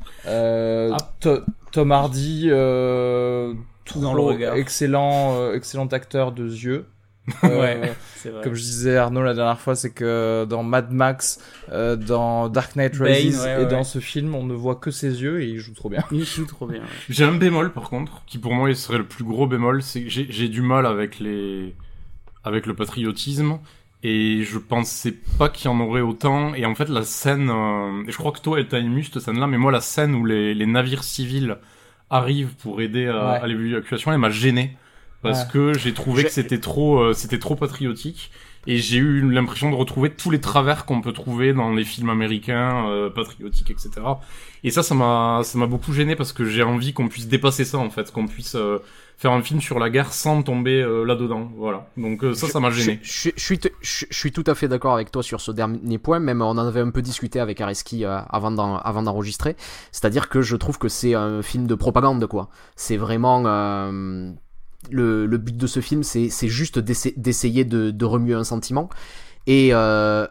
Euh, Ah. To- Tom Hardy, euh, Tout dans le trop regard. excellent, euh, excellent acteur de yeux. Euh, Ouais, c'est vrai. Comme je disais Arnaud la dernière fois, c'est que dans Mad Max, euh, dans Dark Knight Bane, Rises ouais, et ouais. dans ce film, on ne voit que ses yeux et il joue trop bien. Il joue trop bien. Ouais. J'ai un bémol par contre, qui pour moi serait le plus gros bémol, c'est que j'ai j'ai du mal avec les avec le patriotisme. Et je pensais pas qu'il y en aurait autant. Et en fait, la scène, euh, et je crois que toi, elle t'a ému cette scène-là, mais moi, la scène où les, les navires civils arrivent pour aider à, Ouais. à l'évacuation, elle m'a gêné parce Ouais. que j'ai trouvé J'ai- que c'était trop, euh, c'était trop patriotique. Et j'ai eu l'impression de retrouver tous les travers qu'on peut trouver dans les films américains, euh, patriotiques, et cetera. Et ça, ça m'a, ça m'a beaucoup gêné parce que j'ai envie qu'on puisse dépasser ça, en fait, qu'on puisse euh, faire un film sur la guerre sans tomber euh, là-dedans. Voilà. Donc euh, ça, ça m'a gêné. Je, je, je suis, t- je, je suis tout à fait d'accord avec toi sur ce dernier point, même on en avait un peu discuté avec Areski euh, avant, d'en, avant d'enregistrer, c'est-à-dire que je trouve que c'est un film de propagande, quoi. C'est vraiment... Euh, le, le but de ce film, c'est, c'est juste d'essa- d'essayer de, de remuer un sentiment, et euh,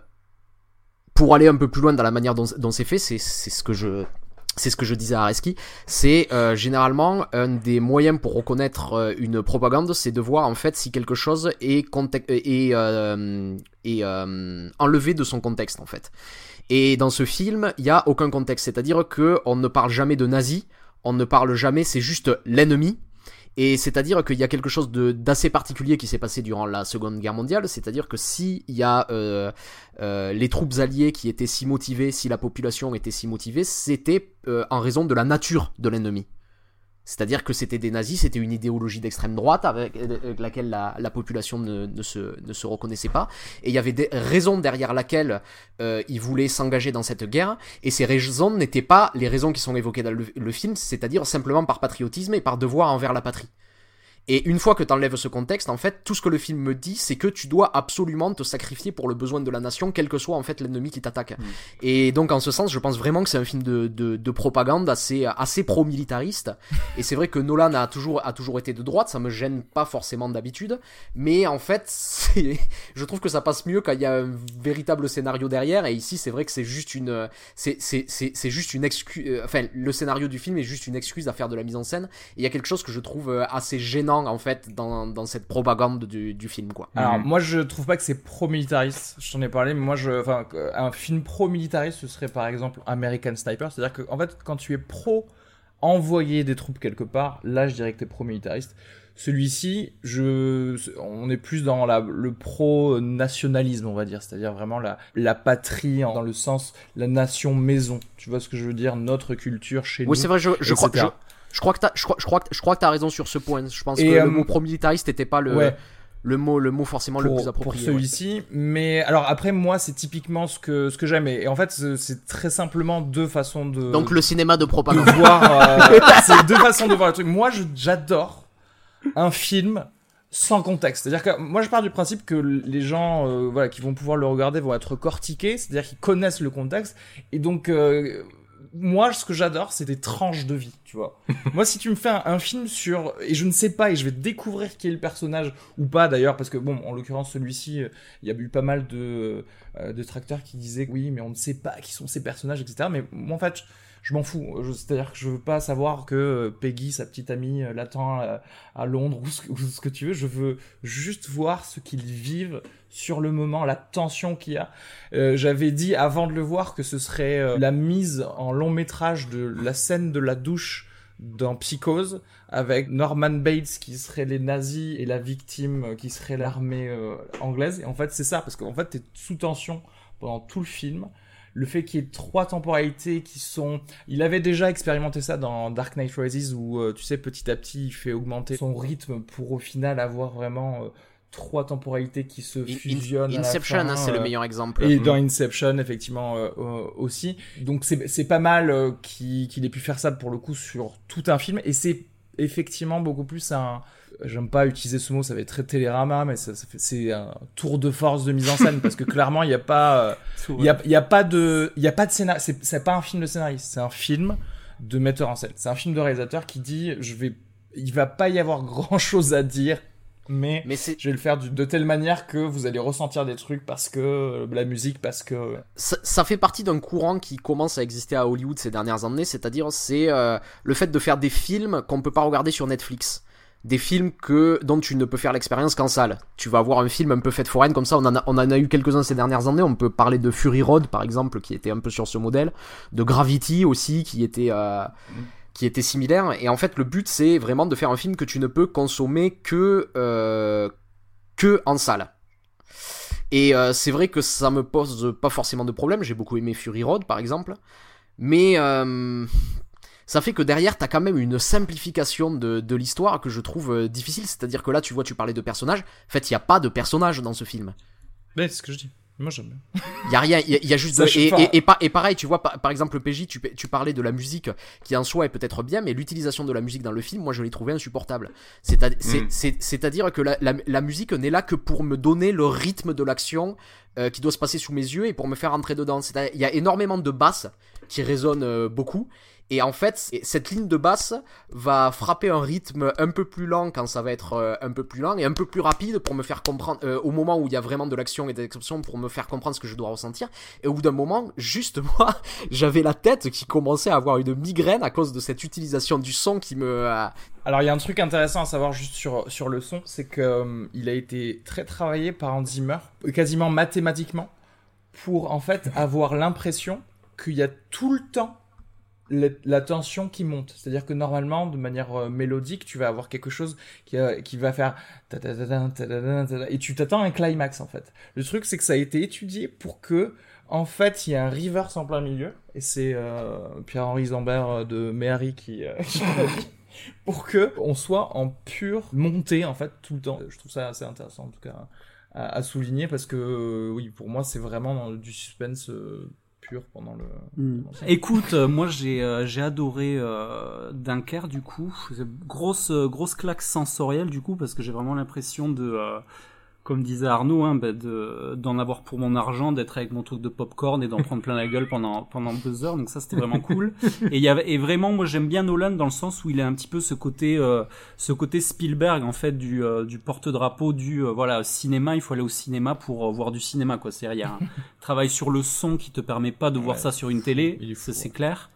pour aller un peu plus loin dans la manière dont, dont c'est fait, c'est, c'est ce que je... C'est ce que je disais à Areski, c'est euh, généralement un des moyens pour reconnaître euh, une propagande, c'est de voir en fait si quelque chose est, conte- est, euh, est euh, enlevé de son contexte en fait. Et dans ce film, il n'y a aucun contexte, c'est-à-dire qu'on ne parle jamais de nazis, on ne parle jamais, c'est juste l'ennemi. Et c'est-à-dire qu'il y a quelque chose de, d'assez particulier qui s'est passé durant la Seconde Guerre mondiale, c'est-à-dire que s'il y a euh, euh, les troupes alliées qui étaient si motivées, si la population était si motivée, c'était euh, en raison de la nature de l'ennemi. C'est-à-dire que c'était des nazis, c'était une idéologie d'extrême droite avec, avec laquelle la, la population ne, ne, se, ne se reconnaissait pas. Et il y avait des raisons derrière laquelle euh, ils voulaient s'engager dans cette guerre. Et ces raisons n'étaient pas les raisons qui sont évoquées dans le, le film, c'est-à-dire simplement par patriotisme et par devoir envers la patrie. Et une fois que tu enlèves ce contexte, en fait, tout ce que le film me dit, c'est que tu dois absolument te sacrifier pour le besoin de la nation, quel que soit en fait l'ennemi qui t'attaque. Mmh. Et donc en ce sens, je pense vraiment que c'est un film de, de, de propagande assez, assez pro-militariste. Et c'est vrai que Nolan a toujours, a toujours été de droite, ça me gêne pas forcément d'habitude, mais en fait, c'est... je trouve que ça passe mieux quand il y a un véritable scénario derrière. Et ici, c'est vrai que c'est juste une, c'est, c'est, c'est, c'est juste une excuse. Enfin, le scénario du film est juste une excuse à faire de la mise en scène. Et il y a quelque chose que je trouve assez gênant en fait dans, dans cette propagande du, du film quoi. Alors mmh. moi je trouve pas que c'est pro-militariste, je t'en ai parlé, mais moi je, enfin un film pro-militariste ce serait par exemple American Sniper, c'est-à-dire que en fait quand tu es pro envoyer des troupes quelque part, là je dirais que t'es pro-militariste. Celui-ci, je, on est plus dans la, le pro-nationalisme, on va dire, c'est-à-dire vraiment la, la patrie, dans le sens la nation maison. Tu vois ce que je veux dire, notre culture chez nous. Oui, c'est vrai, je, je crois. Je... Je crois que t'as, je crois, je crois, je crois que t'as raison sur ce point. Je pense et que euh, le mot pro-militariste n'était pas le, ouais. le mot, le mot forcément pour, le plus approprié. Pour celui-ci, ouais. Mais alors après moi c'est typiquement ce que ce que j'aime et, et en fait c'est, c'est très simplement deux façons de. Donc le cinéma de propagande. De voir, euh, c'est deux façons de voir le truc. Moi je, j'adore un film sans contexte. C'est-à-dire que moi je pars du principe que les gens, euh, voilà, qui vont pouvoir le regarder vont être cortiqués, c'est-à-dire qu'ils connaissent le contexte et donc. Euh, Moi, ce que j'adore, c'est des tranches de vie, tu vois. Moi, si tu me fais un, un film sur... Et je ne sais pas, et je vais découvrir qui est le personnage, ou pas d'ailleurs, parce que, bon, en l'occurrence, celui-ci, il euh, y a eu pas mal de, euh, de tracteurs qui disaient que oui, mais on ne sait pas qui sont ces personnages, et cetera. Mais moi, en fait, je, je m'en fous. Je, c'est-à-dire que je veux pas savoir que Peggy, sa petite amie, euh, l'attend à, à Londres, ou ce, ou ce que tu veux. Je veux juste voir ce qu'ils vivent sur le moment, la tension qu'il y a. Euh, j'avais dit avant de le voir que ce serait euh, la mise en long métrage de la scène de la douche dans Psychose avec Norman Bates qui serait les nazis et la victime euh, qui serait l'armée euh, anglaise. Et en fait, c'est ça, parce qu'en fait, t'es sous tension pendant tout le film. Le fait qu'il y ait trois temporalités qui sont... Il avait déjà expérimenté ça dans Dark Knight Rises où, euh, tu sais, petit à petit, il fait augmenter son rythme pour au final avoir vraiment... Euh, trois temporalités qui se fusionnent. In- Inception, à la fin, hein, c'est euh, le meilleur exemple. Et dans Inception, effectivement, euh, euh, aussi. Donc c'est c'est pas mal euh, qu'il qu'il ait pu faire ça pour le coup sur tout un film. Et c'est effectivement beaucoup plus un... J'aime pas utiliser ce mot, ça va être très Télérama, mais ça, ça fait, c'est un tour de force de mise en scène parce que clairement il y a pas, il euh, y a, il y a pas de, il y a pas de scénario. C'est, c'est pas un film de scénariste, c'est un film de metteur en scène. C'est un film de réalisateur qui dit, je vais, il va pas y avoir grand chose à dire. Mais, mais je vais le faire de, de telle manière que vous allez ressentir des trucs parce que euh, la musique, parce que... Ça, ça fait partie d'un courant qui commence à exister à Hollywood ces dernières années, c'est-à-dire c'est euh, le fait de faire des films qu'on peut pas regarder sur Netflix. Des films que, dont tu ne peux faire l'expérience qu'en salle. Tu vas voir un film un peu fête foraine comme ça, on en a, on en a eu quelques-uns ces dernières années, on peut parler de Fury Road par exemple, qui était un peu sur ce modèle, de Gravity aussi, qui était... Euh, mm. qui était similaire, et en fait le but c'est vraiment de faire un film que tu ne peux consommer que euh, que en salle. Et euh, c'est vrai que ça me pose pas forcément de problème, j'ai beaucoup aimé Fury Road par exemple, mais euh, ça fait que derrière t'as quand même une simplification de, de l'histoire que je trouve euh, difficile, c'est-à-dire que là tu vois, tu parlais de personnages, en fait il n'y a pas de personnages dans ce film. Mais c'est ce que je dis. Moi j'aime bien. Il y a rien, il y, y a juste ça, de, et, et, et, et pareil, tu vois par, par exemple P J, tu, tu parlais de la musique qui en soi est peut-être bien, mais l'utilisation de la musique dans le film, moi je l'ai trouvé insupportable. C'est à, c'est, mm. c'est, c'est-à-dire que la, la, la musique n'est là que pour me donner le rythme de l'action euh, qui doit se passer sous mes yeux et pour me faire entrer dedans. C'est il y a énormément de basses qui résonnent euh, beaucoup. Et en fait, cette ligne de basse va frapper un rythme un peu plus lent quand ça va être euh, un peu plus lent et un peu plus rapide pour me faire comprendre, euh, au moment où il y a vraiment de l'action et des exceptions, pour me faire comprendre ce que je dois ressentir. Et au bout d'un moment, juste moi, j'avais la tête qui commençait à avoir une migraine à cause de cette utilisation du son qui me... Euh... Alors il y a un truc intéressant à savoir juste sur, sur le son, c'est qu'il euh, a été très travaillé par Hans Zimmer, quasiment mathématiquement, pour en fait avoir l'impression qu'il y a tout le temps la tension qui monte, c'est-à-dire que normalement de manière euh, mélodique tu vas avoir quelque chose qui, euh, qui va faire et tu t'attends à un climax en fait. Le truc c'est que ça a été étudié pour que en fait il y a un reverse en plein milieu et c'est euh, Pierre-Henri Zambert de Méhari qui, euh, qui l'a dit. pour que on soit en pure montée en fait tout le temps. Je trouve ça assez intéressant en tout cas à, à souligner parce que euh, oui, pour moi c'est vraiment dans du suspense euh, pur pendant le. Mm. pendant Écoute, euh, moi j'ai euh, j'ai adoré euh, Dunkerque du coup, c'est grosse euh, grosse claque sensorielle du coup parce que j'ai vraiment l'impression de euh, comme disait Arnaud, hein, bah de, d'en avoir pour mon argent, d'être avec mon truc de popcorn et d'en prendre plein la gueule pendant, pendant deux heures. Donc ça, c'était vraiment cool. Et, y avait, et vraiment, moi, j'aime bien Nolan dans le sens où il a un petit peu ce côté, euh, ce côté Spielberg, en fait, du, euh, du porte-drapeau du, euh, voilà, cinéma. Il faut aller au cinéma pour euh, voir du cinéma, quoi. C'est-à-dire, il y a un travail sur le son qui te permet pas de voir Ouais. ça sur une télé. Il est fou, Ça, c'est ouais. clair.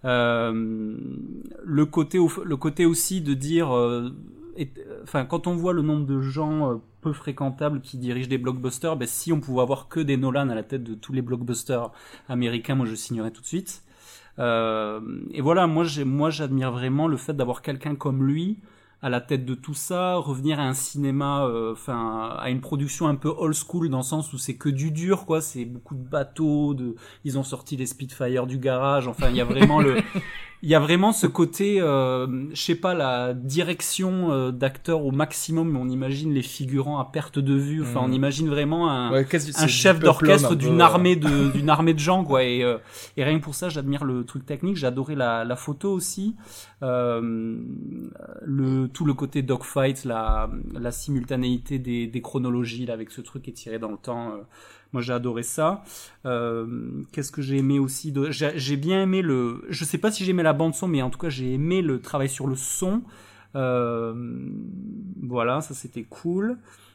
Euh, le côté, au- le côté aussi de dire, euh, et, enfin, quand on voit le nombre de gens euh, peu fréquentables qui dirigent des blockbusters, ben, si on pouvait avoir que des Nolan à la tête de tous les blockbusters américains, moi je signerais tout de suite. Euh, et voilà, moi, j'ai, moi j'admire vraiment le fait d'avoir quelqu'un comme lui à la tête de tout ça, revenir à un cinéma, enfin, euh, à une production un peu old school dans le sens où c'est que du dur, quoi. C'est beaucoup de bateaux, de, ils ont sorti les Spitfire du garage. Enfin, il y a vraiment le, il y a vraiment ce côté, euh, je sais pas, la direction euh, d'acteurs au maximum. On imagine les figurants à perte de vue. Enfin, Mm. on imagine vraiment un, Ouais, quasi- c'est un du chef peplum d'orchestre un peu, d'une euh, armée de d'une armée de gens, quoi. Et, euh, et rien que pour ça, j'admire le truc technique. J'ai adoré la, la photo aussi. Euh, le tout le côté dogfight, la la simultanéité des, des chronologies là, avec ce truc étiré dans le temps. Euh, moi, j'ai adoré ça. Euh, qu'est-ce que j'ai aimé aussi de... j'ai, j'ai bien aimé le. Je sais pas si j'ai aimé la bande son, mais en tout cas, j'ai aimé le travail sur le son. Euh, voilà, ça c'était cool.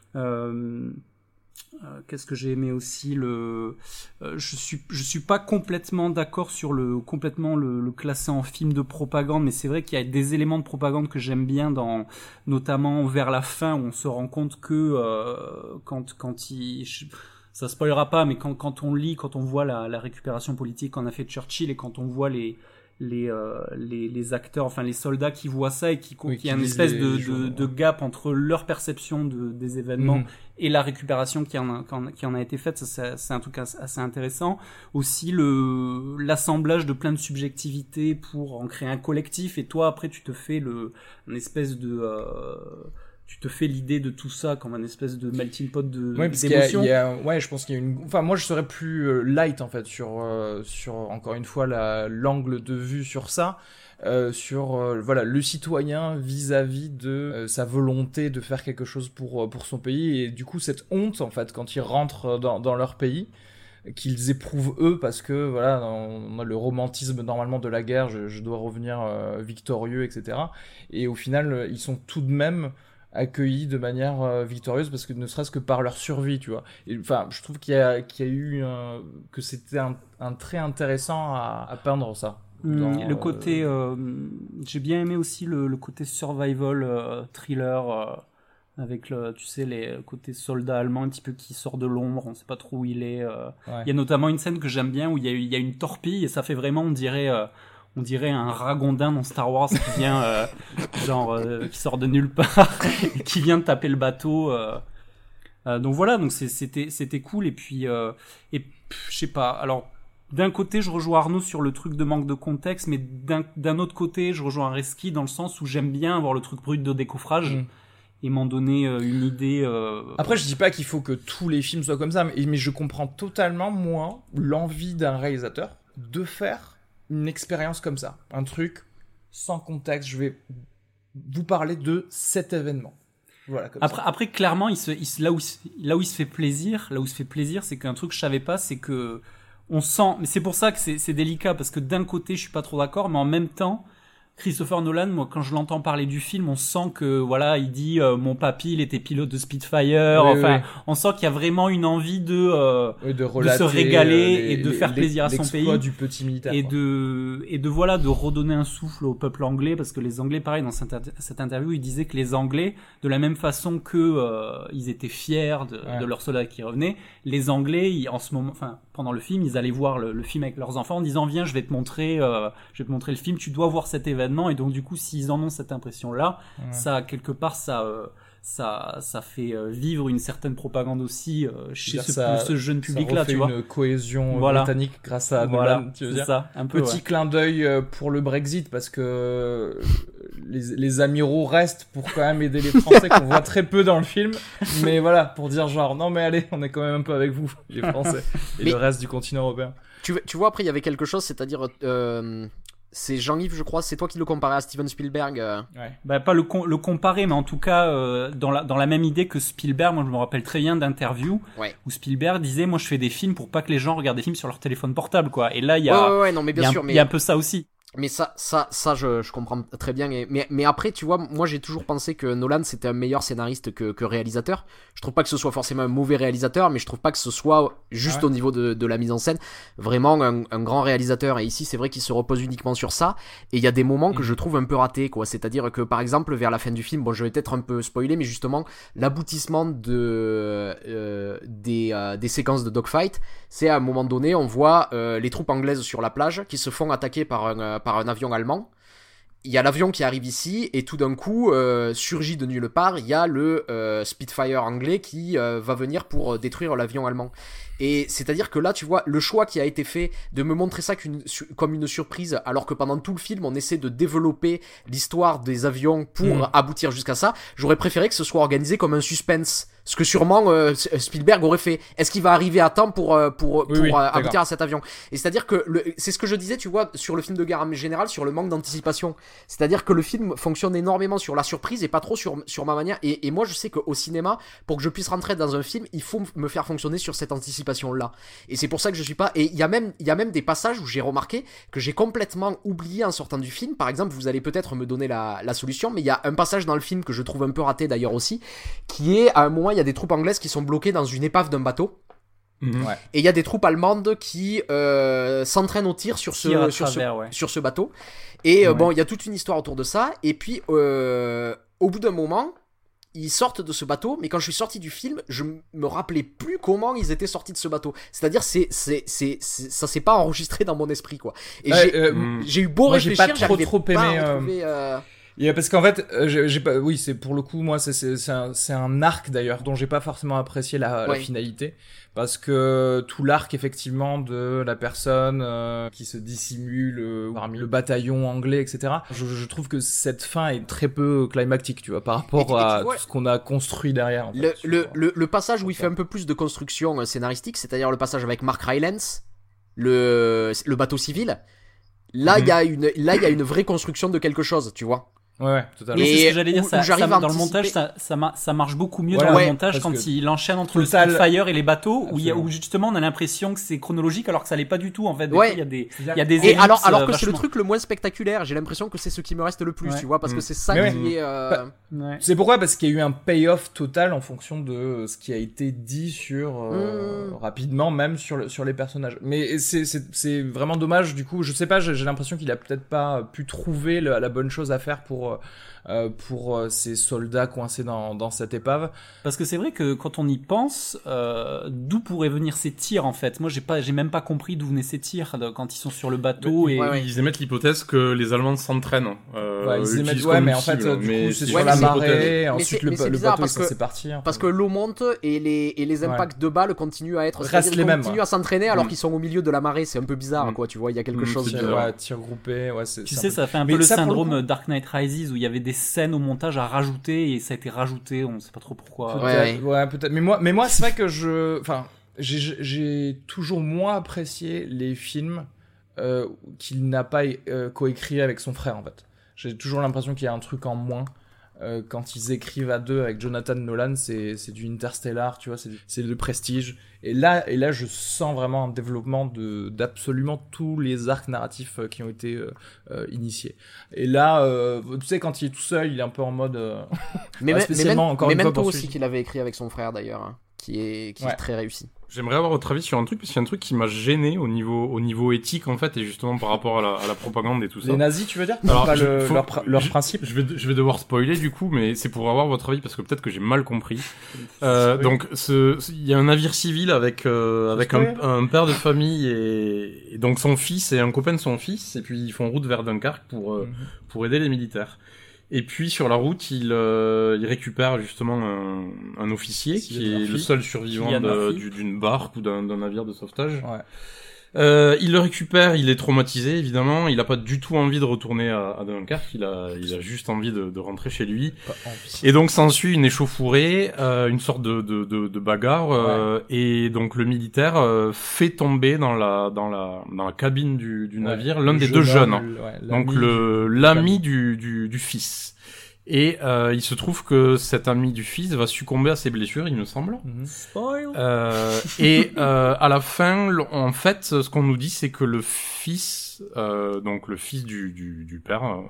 Euh, Euh, qu'est-ce que j'ai aimé aussi le euh, je suis je suis pas complètement d'accord sur le complètement le, le classer en film de propagande, mais c'est vrai qu'il y a des éléments de propagande que j'aime bien dans notamment vers la fin où on se rend compte que euh, quand quand il je, ça spoilera pas, mais quand quand on lit, quand on voit la, la récupération politique qu'en a fait Churchill et quand on voit les les, euh, les les acteurs, enfin les soldats qui voient ça et qui Oui, qui y a qui une lisent espèce les de, journaux, de de ouais. gap entre leur perception de des événements Mhm. et la récupération qui en a, qui en, qui en a été faite. Ça, c'est, c'est un truc assez intéressant. Aussi le l'assemblage de plein de subjectivités pour en créer un collectif, et toi après tu te fais le une espèce de euh, tu te fais l'idée de tout ça comme un espèce de melting pot de Ouais, parce qu'il y a, d'émotions. il y a- ouais, je pense qu'il y a une. Enfin, moi, je serais plus euh, light en fait sur euh, sur encore une fois la l'angle de vue sur ça, euh, sur euh, voilà le citoyen vis-à-vis de euh, sa volonté de faire quelque chose pour euh, pour son pays et du coup cette honte en fait quand ils rentrent dans dans leur pays qu'ils éprouvent eux parce que voilà on a le romantisme normalement de la guerre, je, je dois revenir euh, victorieux, et cetera. Et au final, euh, ils sont tout de même accueillis de manière euh, victorieuse parce que ne serait-ce que par leur survie, tu vois. Et, enfin, je trouve qu'il y a, qu'il y a eu un- que c'était un, un trait intéressant à, à peindre ça. Hum, Dans, le euh, côté, euh, j'ai bien aimé aussi le, le côté survival euh, thriller euh, avec le, tu sais, les côtés soldats allemands un petit peu qui sort de l'ombre, on sait pas trop où il est. euh. ouais. Il y a notamment une scène que j'aime bien où il y a, il y a une torpille et ça fait vraiment, on dirait, euh, on dirait un ragondin dans Star Wars qui vient, euh, genre, euh, qui sort de nulle part et qui vient de taper le bateau. euh. Euh, donc voilà, donc c'est- c'était, c'était cool et puis, euh, et pff, je sais pas. Alors d'un côté, je rejoins Arnaud sur le truc de manque de contexte, mais d'un, d'un autre côté, je rejoins Reski dans le sens où j'aime bien avoir le truc brut de décoffrage. Mm. Et m'en donner euh, une idée. Euh... Après, je dis pas qu'il faut que tous les films soient comme ça, mais, mais je comprends totalement, moi, l'envie d'un réalisateur de faire une expérience comme ça. Un truc sans contexte, je vais vous parler de cet événement. Voilà, comme Après, ça. après, clairement, il se, il se- là, où il se, là où il se fait plaisir, là où il se fait plaisir, c'est qu'un truc que je savais pas, c'est que on sent. Mais c'est pour ça que c'est, c'est délicat, parce que d'un côté, je suis pas trop d'accord, mais en même temps, Christopher Nolan, moi, quand je l'entends parler du film, on sent que, voilà, il dit euh, mon papy, il était pilote de Spitfire. Oui, enfin, oui. on sent qu'il y a vraiment une envie de euh, Oui, de, relater, se régaler euh, les- et de les- faire les- plaisir à son l'exploit pays. du petit militaire. et quoi. de et de voilà de redonner un souffle au peuple anglais, parce que les Anglais, pareil, dans cette, inter- cette interview, ils disaient que les Anglais, de la même façon que euh, ils étaient fiers de, Ouais. de leurs soldats qui revenaient, les Anglais, ils, en ce moment, enfin pendant le film, ils allaient voir le, le film avec leurs enfants en disant viens, je vais te montrer, euh, je vais te montrer le film, tu dois voir cet événement. Et donc du coup, s'ils en ont cette impression là, Ouais. ça quelque part ça euh, ça ça fait euh, vivre une certaine propagande aussi euh, chez Dire ce, ça- ce jeune Ça public là, refait tu vois. une cohésion euh, Voilà. britannique grâce à Voilà, Nolan, tu veux c'est dire. ça, un peu. Petit ouais. clin d'œil euh, pour le Brexit parce que euh, les, les amiraux restent pour quand même aider les Français qu'on voit très peu dans le film. Mais voilà, pour dire genre, non mais allez, on est quand même un peu avec vous, les Français, et mais, le reste du continent européen. Tu, tu vois, après, il y avait quelque chose, c'est-à-dire... Euh, c'est Jean-Yves, je crois, c'est toi qui le comparais à Steven Spielberg. Euh... Ouais. Bah, pas le, com- le comparer, mais en tout cas, euh, dans, la, dans la même idée que Spielberg, moi je me rappelle très bien d'interviews ouais. où Spielberg disait, moi je fais des films pour pas que les gens regardent des films sur leur téléphone portable, quoi. Et là, il y a, ouais, ouais, ouais, non, mais bien y a, sûr, un, mais... y a un peu ça aussi. Mais ça, ça, ça, je, je comprends très bien. Et, mais, mais après, tu vois, moi, j'ai toujours pensé que Nolan c'était un meilleur scénariste que, que réalisateur. Je trouve pas que ce soit forcément un mauvais réalisateur, mais je trouve pas que ce soit juste ouais. au niveau de, de la mise en scène vraiment un, un grand réalisateur. Et ici, c'est vrai qu'il se repose uniquement sur ça. Et il y a des moments que je trouve un peu ratés, quoi. C'est-à-dire que, par exemple, vers la fin du film, bon, je vais peut-être un peu spoiler, mais justement, l'aboutissement de euh, des, euh, des séquences de dogfight, c'est à un moment donné, on voit euh, les troupes anglaises sur la plage qui se font attaquer par un euh, par un avion allemand. Il y a l'avion qui arrive ici et tout d'un coup euh, surgit de nulle part, il y a le euh, Spitfire anglais qui euh, va venir pour détruire l'avion allemand. Et c'est-à-dire que là, tu vois, le choix qui a été fait de me montrer ça qu'une, comme une surprise, alors que pendant tout le film, on essaie de développer l'histoire des avions pour mmh. aboutir jusqu'à ça, j'aurais préféré que ce soit organisé comme un suspense. Ce que sûrement euh, Spielberg aurait fait. Est-ce qu'il va arriver à temps pour euh, pour oui, pour oui, euh, aboutir à cet avion? Et c'est-à-dire que le, c'est ce que je disais, tu vois, sur le film de guerre en général, sur le manque d'anticipation. C'est-à-dire que le film fonctionne énormément sur la surprise et pas trop sur sur ma manière. Et, et moi, je sais qu'au cinéma, pour que je puisse rentrer dans un film, il faut me faire fonctionner sur cette anticipation là. Et c'est pour ça que je suis pas. Et il y a même il y a même des passages où j'ai remarqué que j'ai complètement oublié en sortant du film. Par exemple, vous allez peut-être me donner la la solution, mais il y a un passage dans le film que je trouve un peu raté d'ailleurs aussi, qui est à un moment il y a des troupes anglaises qui sont bloquées dans une épave d'un bateau. Mmh. Ouais. Et il y a des troupes allemandes qui euh, s'entraînent au tir sur ce, tir sur, travers, ce ouais. sur ce bateau. Et euh, ouais. bon, il y a toute une histoire autour de ça. Et puis, euh, au bout d'un moment, ils sortent de ce bateau. Mais quand je suis sorti du film, je me rappelais plus comment ils étaient sortis de ce bateau. C'est-à-dire, c'est, c'est, c'est, c'est ça s'est pas enregistré dans mon esprit, quoi. Et ouais, j'ai, euh, j'ai eu beau moi, réfléchir, j'ai pas trop, j'arrivais trop pas aimé, à retrouver... Euh... Yeah, parce qu'en fait, euh, j'ai, j'ai pas, oui, c'est pour le coup, moi, c'est, c'est, c'est, un, c'est un arc d'ailleurs dont j'ai pas forcément apprécié la, ouais. la finalité, parce que tout l'arc effectivement de la personne euh, qui se dissimule euh, parmi le bataillon anglais, et cetera. Je, je trouve que cette fin est très peu climactique, tu vois, par rapport et, et à vois, tout ce qu'on a construit derrière. En le, fait, le, le, le passage où il fait un peu plus de construction euh, scénaristique, c'est-à-dire le passage avec Mark Rylance, le, le bateau civil. Là, il mm-hmm. y a une, là, il y a une vraie construction de quelque chose, tu vois. Ouais, ouais, totalement. Mais c'est ce que j'allais dire, où, ça, où ça, dans le montage, ça, ça, ça marche beaucoup mieux voilà, dans ouais, le montage quand que... il enchaîne entre le Total... Spitfire et les bateaux, où, il y a, où justement on a l'impression que c'est chronologique alors que ça l'est pas du tout en fait. Des ouais. fois, il y a des, il y a des et alors, alors que vachement... c'est le truc le moins spectaculaire, j'ai l'impression que c'est ce qui me reste le plus, ouais. tu vois, parce mmh. que c'est ça Mais qui ouais. est. Euh... Bah, ouais. C'est pourquoi, parce qu'il y a eu un payoff total en fonction de ce qui a été dit sur euh, mmh. rapidement, même sur le, sur les personnages. Mais c'est, c'est, c'est vraiment dommage. Du coup, je sais pas, j'ai, j'ai l'impression qu'il a peut-être pas pu trouver le, la bonne chose à faire pour. Euh, pour euh, ces soldats coincés dans, dans cette épave. Parce que c'est vrai que quand on y pense, euh, d'où pourraient venir ces tirs en fait. Moi j'ai pas, j'ai même pas compris d'où venaient ces tirs quand ils sont sur le bateau. Mais, et ouais, ouais. Ils émettent l'hypothèse que les Allemands s'entraînent. Euh, ouais, ils émettent, ouais, mais en fait, euh, du mais coup, c'est sur ouais, la marée, ensuite le, le bateau est censé partir. Parce que l'eau monte et les, et les impacts ouais. de balles continuent à être. Restent les mêmes. Ils continuent à s'entraîner alors mmh. qu'ils sont au milieu de la marée. C'est un peu bizarre, mmh. quoi. Tu vois, il y a quelque mmh, chose. De... Ouais, tir groupé. Ouais, c'est, tu c'est sais, peu... ça fait un peu le syndrome Dark Knight Rises où il y avait des scènes au montage à rajouter et ça a été rajouté, on ne sait pas trop pourquoi. Peut-être, ouais, ouais, peut-être. Mais moi, mais moi, c'est vrai que je, enfin, j'ai, j'ai toujours moins apprécié les films euh, qu'il n'a pas euh, coécrit avec son frère, en fait. J'ai toujours l'impression qu'il y a un truc en moins. Euh, quand ils écrivent à deux avec Jonathan Nolan, c'est, c'est du Interstellar, tu vois, c'est, c'est de Prestige. Et là, et là, je sens vraiment un développement de, d'absolument tous les arcs narratifs qui ont été euh, euh, initiés. Et là, euh, tu sais, quand il est tout seul, il est un peu en mode... Euh... mais bah, spécialement, encore mais une même fois, toi pour aussi qu'il avait écrit avec son frère, d'ailleurs, hein, qui, est, qui ouais. est très réussi. J'aimerais avoir votre avis sur un truc, parce qu'il y a un truc qui m'a gêné au niveau, au niveau éthique, en fait, et justement par rapport à la, à la propagande et tout ça. Les nazis, tu veux dire? Alors, pas je, le, faut, leur, leur je, principe. Je vais, je vais devoir spoiler, du coup, mais c'est pour avoir votre avis, parce que peut-être que j'ai mal compris. Euh, oui. Donc, ce, il y a un navire civil avec, euh, avec un, un père de famille et, et donc son fils et un copain de son fils, et puis ils font route vers Dunkerque pour, euh, mm-hmm. pour aider les militaires. Et puis sur la route, il, euh, il récupère justement un, un officier qui est le seul survivant de, du, d'une barque ou d'un, d'un navire de sauvetage. Ouais. Euh, il le récupère, il est traumatisé évidemment, il a pas du tout envie de retourner à, à Dunkerque, il a, il a juste envie de, de rentrer chez lui. Pas envie. Et donc s'ensuit une échauffourée, euh, une sorte de, de, de, de bagarre, euh, ouais. Et donc le militaire euh, fait tomber dans la dans la dans la cabine du, du navire ouais, l'un des deux jeunes, homme, ouais, donc le du, l'ami du, du du fils. Et euh, il se trouve que cet ami du fils va succomber à ses blessures, il me semble. Spoil. Euh, et euh, à la fin, en fait, ce qu'on nous dit, c'est que le fils, euh, donc le fils du du, du père, euh,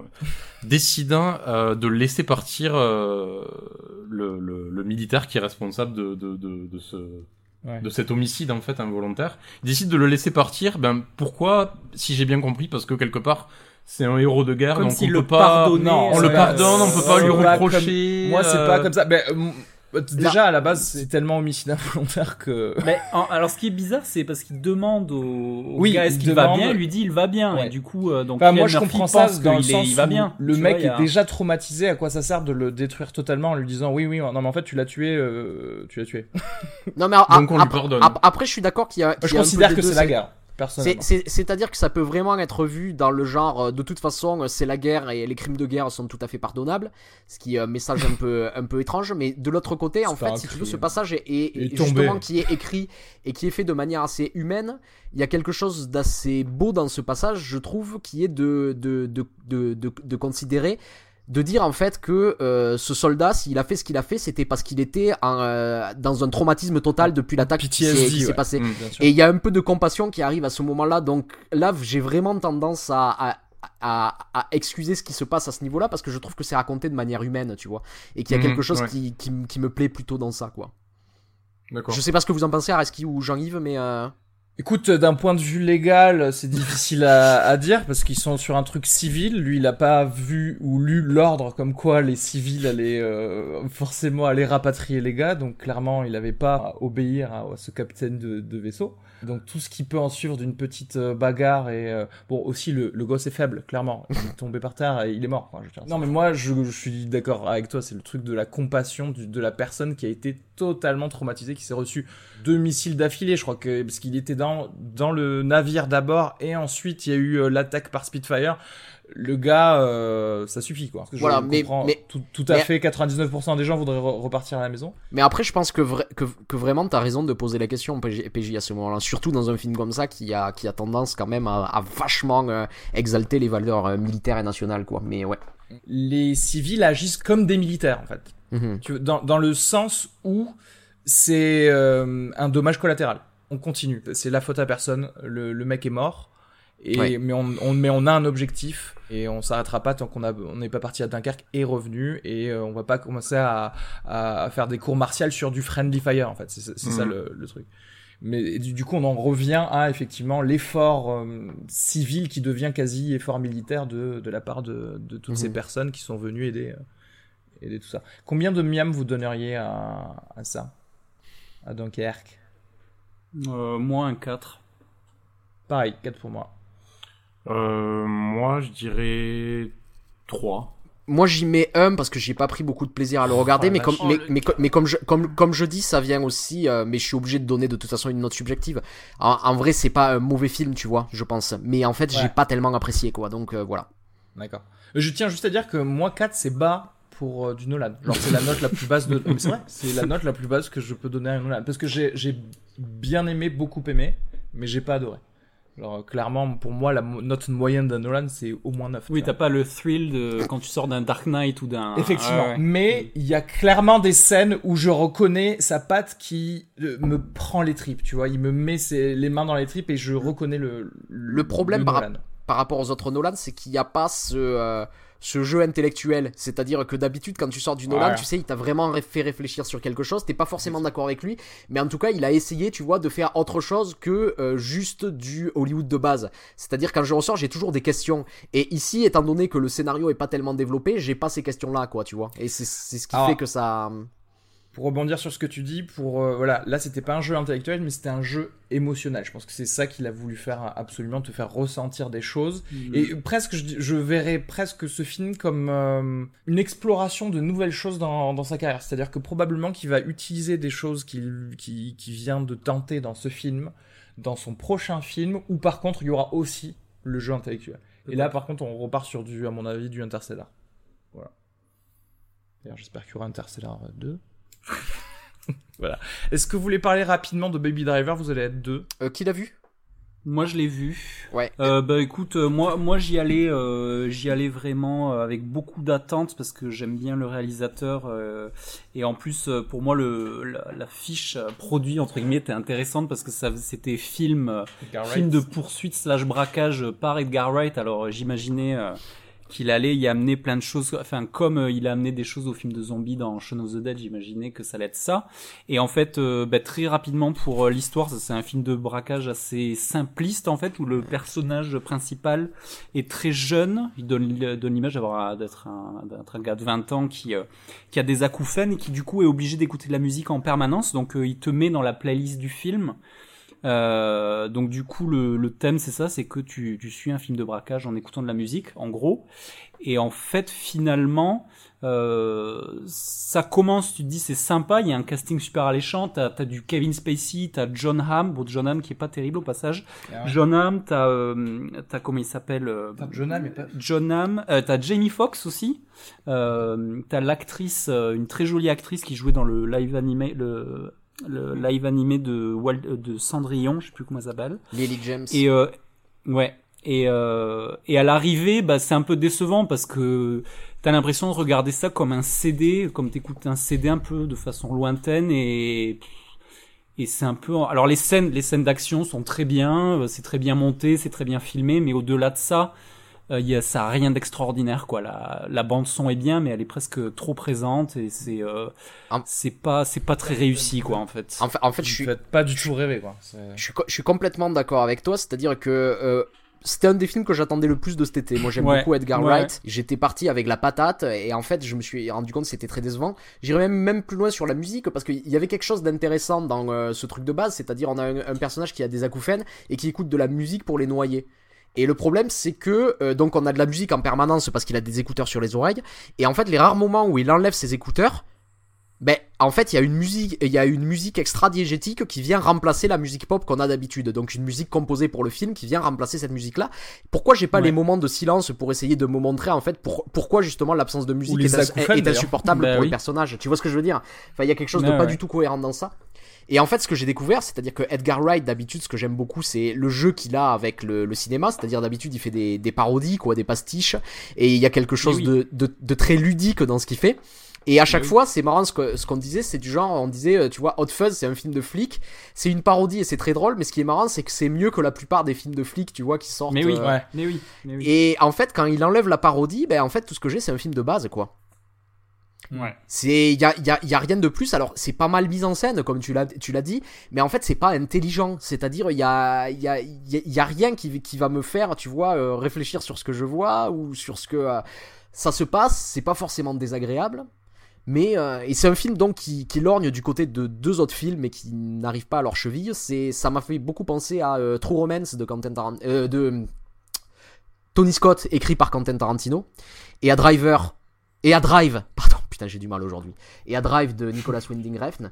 décida euh, de laisser partir euh, le, le le militaire qui est responsable de de de, de ce ouais. de cet homicide en fait involontaire. Il décide de le laisser partir. Ben pourquoi? Si j'ai bien compris, parce que quelque part. C'est un héros de guerre, comme donc si on le peut pas, non, on le pardonne, on peut pas lui reprocher. Comme... Moi, c'est pas comme ça. Mais, euh, déjà, à la base, c'est tellement homicide involontaire que... Mais, en, alors, ce qui est bizarre, c'est parce qu'il demande au, au oui, gars est-ce qu'il demande... va bien, il lui dit il va bien. Ouais. Et du coup, euh, donc, enfin, moi, je comprends ça dans le il sens est, il va bien. Le tu mec vois, est a... déjà traumatisé, à quoi ça sert de le détruire totalement en lui disant oui, oui, non, mais en fait, tu l'as tué, euh, tu l'as tué. Non, mais a, donc, on a, lui pardonne. A, après, je suis d'accord qu'il y a. Qu'il je y a considère un peu que deux, c'est la guerre. C'est, c'est, c'est-à-dire que ça peut vraiment être vu dans le genre, de toute façon, c'est la guerre et les crimes de guerre sont tout à fait pardonnables, ce qui est un message un peu, un peu étrange, mais de l'autre côté, c'est en fait, si tu veux, ce passage est, est, est justement qui est écrit et qui est fait de manière assez humaine, il y a quelque chose d'assez beau dans ce passage, je trouve, qui est de, de, de, de, de, de considérer de dire en fait que euh, ce soldat, s'il a fait ce qu'il a fait, c'était parce qu'il était en, euh, dans un traumatisme total depuis l'attaque P T qui S D, s'est, qui ouais. s'est passée. Mmh, et il y a un peu de compassion qui arrive à ce moment-là. Donc là, j'ai vraiment tendance à, à, à, à excuser ce qui se passe à ce niveau-là parce que je trouve que c'est raconté de manière humaine, tu vois, et qu'il y a mmh, quelque chose ouais. qui, qui, qui me plaît plutôt dans ça, quoi. D'accord. Je sais pas ce que vous en pensez, Areski ou Jean-Yves, mais... Euh... Écoute, d'un point de vue légal, c'est difficile à, à dire parce qu'ils sont sur un truc civil. Lui, il a pas vu ou lu l'ordre comme quoi les civils allaient euh, forcément aller rapatrier les gars. Donc clairement, il avait pas à obéir à, à ce capitaine de, de vaisseau. Donc tout ce qui peut en suivre d'une petite bagarre et euh, bon aussi le, le gosse est faible, clairement. Il est tombé par terre et il est mort. Quoi, je veux dire. Non mais moi, je, je suis d'accord avec toi. C'est le truc de la compassion du, de la personne qui a été totalement traumatisée, qui s'est reçu deux missiles d'affilée, je crois que parce qu'il était dans dans le navire d'abord et ensuite il y a eu euh, l'attaque par Spitfire. Le gars, euh, ça suffit quoi. Voilà, je mais, mais tout, tout à mais, fait, quatre-vingt-dix-neuf pour cent des gens voudraient re- repartir à la maison. Mais après, je pense que, vra- que, que vraiment t'as raison de poser la question P J, P J à ce moment-là, surtout dans un film comme ça qui a qui a tendance quand même à, à vachement euh, exalter les valeurs euh, militaires et nationales quoi. Mais ouais. Les civils agissent comme des militaires en fait. Mm-hmm. Tu, dans dans le sens où c'est euh, un dommage collatéral. On continue. C'est la faute à personne. Le, le mec est mort. Et, ouais. mais, on, on, mais on a un objectif et on s'arrêtera pas tant qu'on a, on n'est pas parti à Dunkerque et revenu et euh, on va pas commencer à, à, à faire des cours martiales sur du friendly fire en fait. C'est, c'est mmh. ça le, le truc. Mais du, du coup, on en revient à effectivement l'effort euh, civil qui devient quasi effort militaire de, de la part de, de toutes mmh. ces personnes qui sont venues aider, euh, aider tout ça. Combien de miam vous donneriez à, à ça, à Dunkerque? euh, Moins un quatre. Pareil, quatre pour moi. Euh, moi, je dirais trois. Moi, j'y mets un parce que j'ai pas pris beaucoup de plaisir à le regarder, oh, mais, comme, mais, mais, mais comme, je, comme, comme je dis, ça vient aussi, euh, mais je suis obligé de donner de toute façon une note subjective. En, en vrai, c'est pas un mauvais film, tu vois, je pense. Mais en fait, ouais. j'ai pas tellement apprécié, quoi, donc euh, voilà. D'accord. Je tiens juste à dire que moi, quatre, c'est bas pour euh, du Nolan. Genre, c'est la note la plus basse de. Mais c'est vrai, c'est la note la plus basse que je peux donner à un Nolan. Parce que j'ai, j'ai bien aimé, beaucoup aimé, mais j'ai pas adoré. Alors clairement, pour moi, la mo- note moyenne d'un Nolan, c'est au moins neuf. Oui, t'as pas le thrill de quand tu sors d'un Dark Knight ou d'un... Effectivement, ah, ouais. mais il y a clairement des scènes où je reconnais sa patte qui me prend les tripes, tu vois. Il me met ses, les mains dans les tripes et je reconnais le... Le, le problème le par, Nolan. par rapport aux autres Nolan, c'est qu'il n'y a pas ce... Euh... ce jeu intellectuel, c'est-à-dire que d'habitude quand tu sors du Nolan, ouais. tu sais, il t'a vraiment fait réfléchir sur quelque chose, t'es pas forcément d'accord avec lui, mais en tout cas, il a essayé, tu vois, de faire autre chose que euh, juste du Hollywood de base. C'est-à-dire quand je ressors, j'ai toujours des questions. Et ici, étant donné que le scénario est pas tellement développé, j'ai pas ces questions-là, quoi, tu vois. Et c'est, c'est ce qui Alors, fait que ça... Pour rebondir sur ce que tu dis, pour euh, voilà, là c'était pas un jeu intellectuel, mais c'était un jeu émotionnel. Je pense que c'est ça qu'il a voulu faire absolument, te faire ressentir des choses. Mmh. Et presque, je, je verrais presque ce film comme euh, une exploration de nouvelles choses dans, dans sa carrière. C'est-à-dire que probablement qu'il va utiliser des choses qu'il qui, qui vient de tenter dans ce film dans son prochain film où par contre il y aura aussi le jeu intellectuel. Et là par contre on repart sur du, à mon avis, du Interstellar. Voilà. D'ailleurs j'espère qu'il y aura Interstellar deux. Voilà. Est-ce que vous voulez parler rapidement de Baby Driver? Vous allez être deux. Euh, qui l'a vu? Moi je l'ai vu. Ouais. Euh, bah écoute, euh, moi moi j'y allais, euh, j'y allais vraiment euh, avec beaucoup d'attente parce que j'aime bien le réalisateur euh, et en plus euh, pour moi le la, la fiche euh, produit entre guillemets était intéressante parce que ça c'était film euh, film de poursuite slash braquage par Edgar Wright. Alors euh, j'imaginais euh, qu'il allait y amener plein de choses, enfin comme euh, il a amené des choses au film de zombies dans Shaun of the Dead, j'imaginais que ça allait être ça. Et en fait, euh, bah, très rapidement pour euh, l'histoire, ça, c'est un film de braquage assez simpliste en fait, où le personnage principal est très jeune. Il donne, il donne l'image d'avoir d'être un, d'être un gars de vingt ans qui euh, qui a des acouphènes et qui du coup est obligé d'écouter de la musique en permanence. Donc euh, il te met dans la playlist du film. Euh, donc du coup le, le thème c'est ça, c'est que tu, tu suis un film de braquage en écoutant de la musique en gros, et en fait finalement euh, ça commence, tu te dis c'est sympa, il y a un casting super alléchant, t'as, t'as du Kevin Spacey, t'as John Hamm, bon John Hamm qui est pas terrible au passage, yeah. John Hamm, t'as, euh, t'as comment il s'appelle euh, T'as John Hamm, mais pas... John Hamm, euh, t'as Jamie Foxx aussi, euh, t'as l'actrice, euh, une très jolie actrice qui jouait dans le live animé, le le live animé de Walt, de Cendrillon, je sais plus comment ça s'appelle. Lily James. Et euh, ouais. Et euh, et à l'arrivée, bah c'est un peu décevant parce que t'as l'impression de regarder ça comme un C D, comme t'écoutes un C D un peu de façon lointaine et et c'est un peu. Alors les scènes, les scènes d'action sont très bien, c'est très bien monté, c'est très bien filmé, mais au-delà de ça. Euh, y a, ça a rien d'extraordinaire quoi. La, la bande son est bien, mais elle est presque trop présente et c'est euh, en... c'est pas c'est pas très réussi quoi en fait. En fait, en fait je suis pas du tout rêvé quoi. C'est... Je suis je suis complètement d'accord avec toi, c'est-à-dire que euh, c'était un des films que j'attendais le plus de cet été. Moi j'aime ouais, beaucoup Edgar ouais. Wright. J'étais parti avec la patate et en fait je me suis rendu compte que c'était très décevant. J'irais même même plus loin sur la musique parce qu'il y avait quelque chose d'intéressant dans euh, ce truc de base, c'est-à-dire on a un, un personnage qui a des acouphènes et qui écoute de la musique pour les noyer. Et le problème c'est que euh, donc on a de la musique en permanence parce qu'il a des écouteurs sur les oreilles et en fait les rares moments où il enlève ses écouteurs, ben en fait il y a une musique il y a une musique extra-diégétique qui vient remplacer la musique pop qu'on a d'habitude, donc une musique composée pour le film qui vient remplacer cette musique là. Pourquoi j'ai pas ouais. les moments de silence pour essayer de me montrer en fait pour, pourquoi justement l'absence de musique est, est, est insupportable bah, pour oui. les personnages, tu vois ce que je veux dire? Enfin il y a quelque chose bah, de pas ouais. du tout cohérent dans ça. Et en fait, ce que j'ai découvert, c'est-à-dire que Edgar Wright, d'habitude, ce que j'aime beaucoup, c'est le jeu qu'il a avec le, le cinéma. C'est-à-dire, d'habitude, il fait des, des parodies, quoi, des pastiches. Et il y a quelque chose oui. de, de, de très ludique dans ce qu'il fait. Et à chaque oui. fois, c'est marrant ce, que, ce qu'on disait, c'est du genre, on disait, tu vois, Hot Fuzz, c'est un film de flic. C'est une parodie et c'est très drôle. Mais ce qui est marrant, c'est que c'est mieux que la plupart des films de flics, tu vois, qui sortent. Mais oui, euh... ouais. mais oui, mais oui. Et en fait, quand il enlève la parodie, ben en fait, tout ce que j'ai, c'est un film de base, quoi. Ouais. C'est, y a, y a, y a rien de plus. Alors, c'est pas mal mis en scène, comme tu l'as, tu l'as dit, mais en fait, c'est pas intelligent. C'est-à-dire, il y a, y a, y a, y a rien qui, qui va me faire, tu vois, euh, réfléchir sur ce que je vois ou sur ce que euh, ça se passe. C'est pas forcément désagréable. Mais, euh, et c'est un film donc qui, qui lorgne du côté de deux autres films, mais qui n'arrivent pas à leur cheville. C'est, ça m'a fait beaucoup penser à euh, True Romance de Quentin Tarantino, euh, de Tony Scott, écrit par Quentin Tarantino, et à Driver, et à Drive, pardon. Putain, j'ai du mal aujourd'hui. Et à Drive de Nicolas Winding Refn.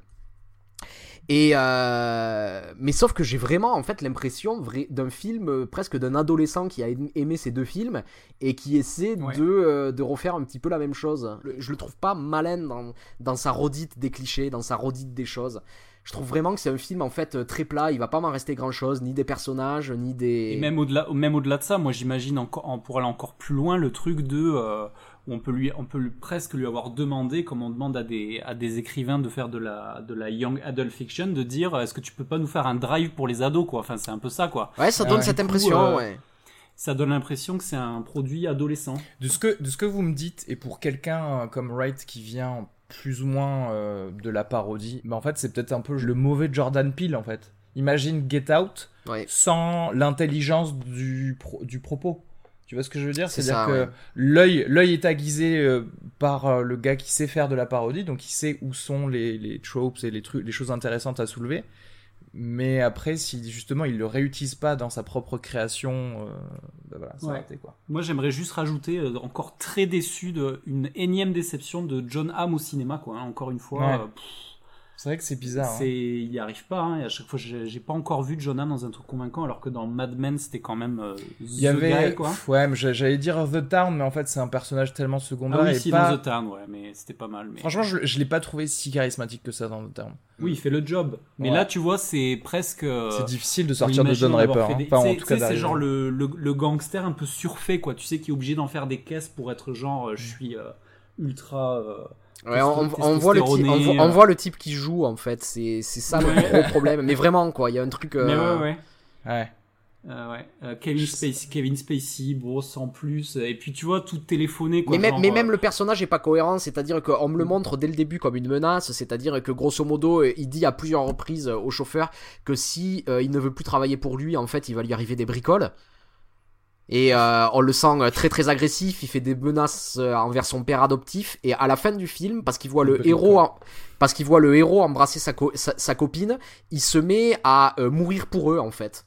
Et euh... mais sauf que j'ai vraiment en fait l'impression vra... d'un film euh, presque d'un adolescent qui a aimé ces deux films et qui essaie ouais. de euh, de refaire un petit peu la même chose. Je le trouve pas malin dans dans sa redite des clichés, dans sa redite des choses. Je trouve vraiment que c'est un film en fait très plat. Il va pas m'en rester grand chose, ni des personnages, ni des. Et même au-delà, même au-delà de ça, moi j'imagine encore, on pourrait aller encore plus loin, le truc de euh, où on peut lui, on peut lui, presque lui avoir demandé, comme on demande à des à des écrivains de faire de la de la young adult fiction, de dire est-ce que tu peux pas nous faire un drive pour les ados quoi. Enfin c'est un peu ça quoi. Ouais, ça donne euh, cette impression. Coup, euh, ouais. Ça donne l'impression que c'est un produit adolescent. De ce que de ce que vous me dites, et pour quelqu'un comme Wright qui vient plus ou moins euh, de la parodie, mais en fait c'est peut-être un peu le mauvais Jordan Peele en fait. Imagine Get Out ouais. sans l'intelligence du, pro- du propos. Tu vois ce que je veux dire? C'est C'est-à-dire ça, que ouais. l'œil, l'œil est aiguisé euh, par euh, le gars qui sait faire de la parodie, donc il sait où sont les, les tropes et les, trucs, les choses intéressantes à soulever. Mais après, si justement il le réutilise pas dans sa propre création, euh, bah voilà, c'est ouais. raté quoi. Moi j'aimerais juste rajouter, euh, encore très déçu d'une énième déception de John Hamm au cinéma, quoi. Hein, encore une fois. Ouais. Euh, C'est vrai que c'est bizarre. C'est, hein. il n'y arrive pas. Hein, et à chaque fois, j'ai, j'ai pas encore vu John Hamm dans un truc convaincant, alors que dans Mad Men, c'était quand même euh, Il y the avait, guy, quoi. pff, ouais, mais j'a- j'allais dire The Town, mais en fait c'est un personnage tellement secondaire Ah oui, et si, pas. dans The Town, ouais, mais c'était pas mal. Mais... Franchement, je, je l'ai pas trouvé si charismatique que ça dans The Town. Oui, il fait le job. Mais Ouais. là, tu vois, c'est presque. euh, C'est difficile de on sortir de imagine Don en avoir Draper. fait Hein. des- Enfin, tu en sais- tout tu cas, sais, c'est d'arriver. genre le, le, le gangster un peu surfait, quoi. Tu sais, qui est obligé d'en faire des caisses pour être genre, euh, je suis euh, ultra. euh, Ouais, on, testo- on voit le type, on, voit, testostéroné, on euh. voit le type qui joue en fait, c'est c'est ça Ouais. le gros problème. Mais vraiment quoi, il y a un truc. euh, Mais ouais, ouais. Ouais. Euh, ouais. Euh, Kevin Spacey, Kevin Spacey, bon, sans plus. Et puis tu vois, tout téléphoné, quoi. Mais, même, genre, mais euh, même le personnage est pas cohérent, c'est-à-dire qu'on me le montre dès le début comme une menace, c'est-à-dire que grosso modo, il dit à plusieurs reprises au chauffeur que si euh, il ne veut plus travailler pour lui, en fait, il va lui arriver des bricoles. Et euh, on le sent très très agressif, il fait des menaces euh, envers son père adoptif. Et à la fin du film, parce qu'il voit Un le peu héros, comme en- parce qu'il voit le héros embrasser sa, co- sa, sa copine, il se met à euh, mourir pour eux en fait.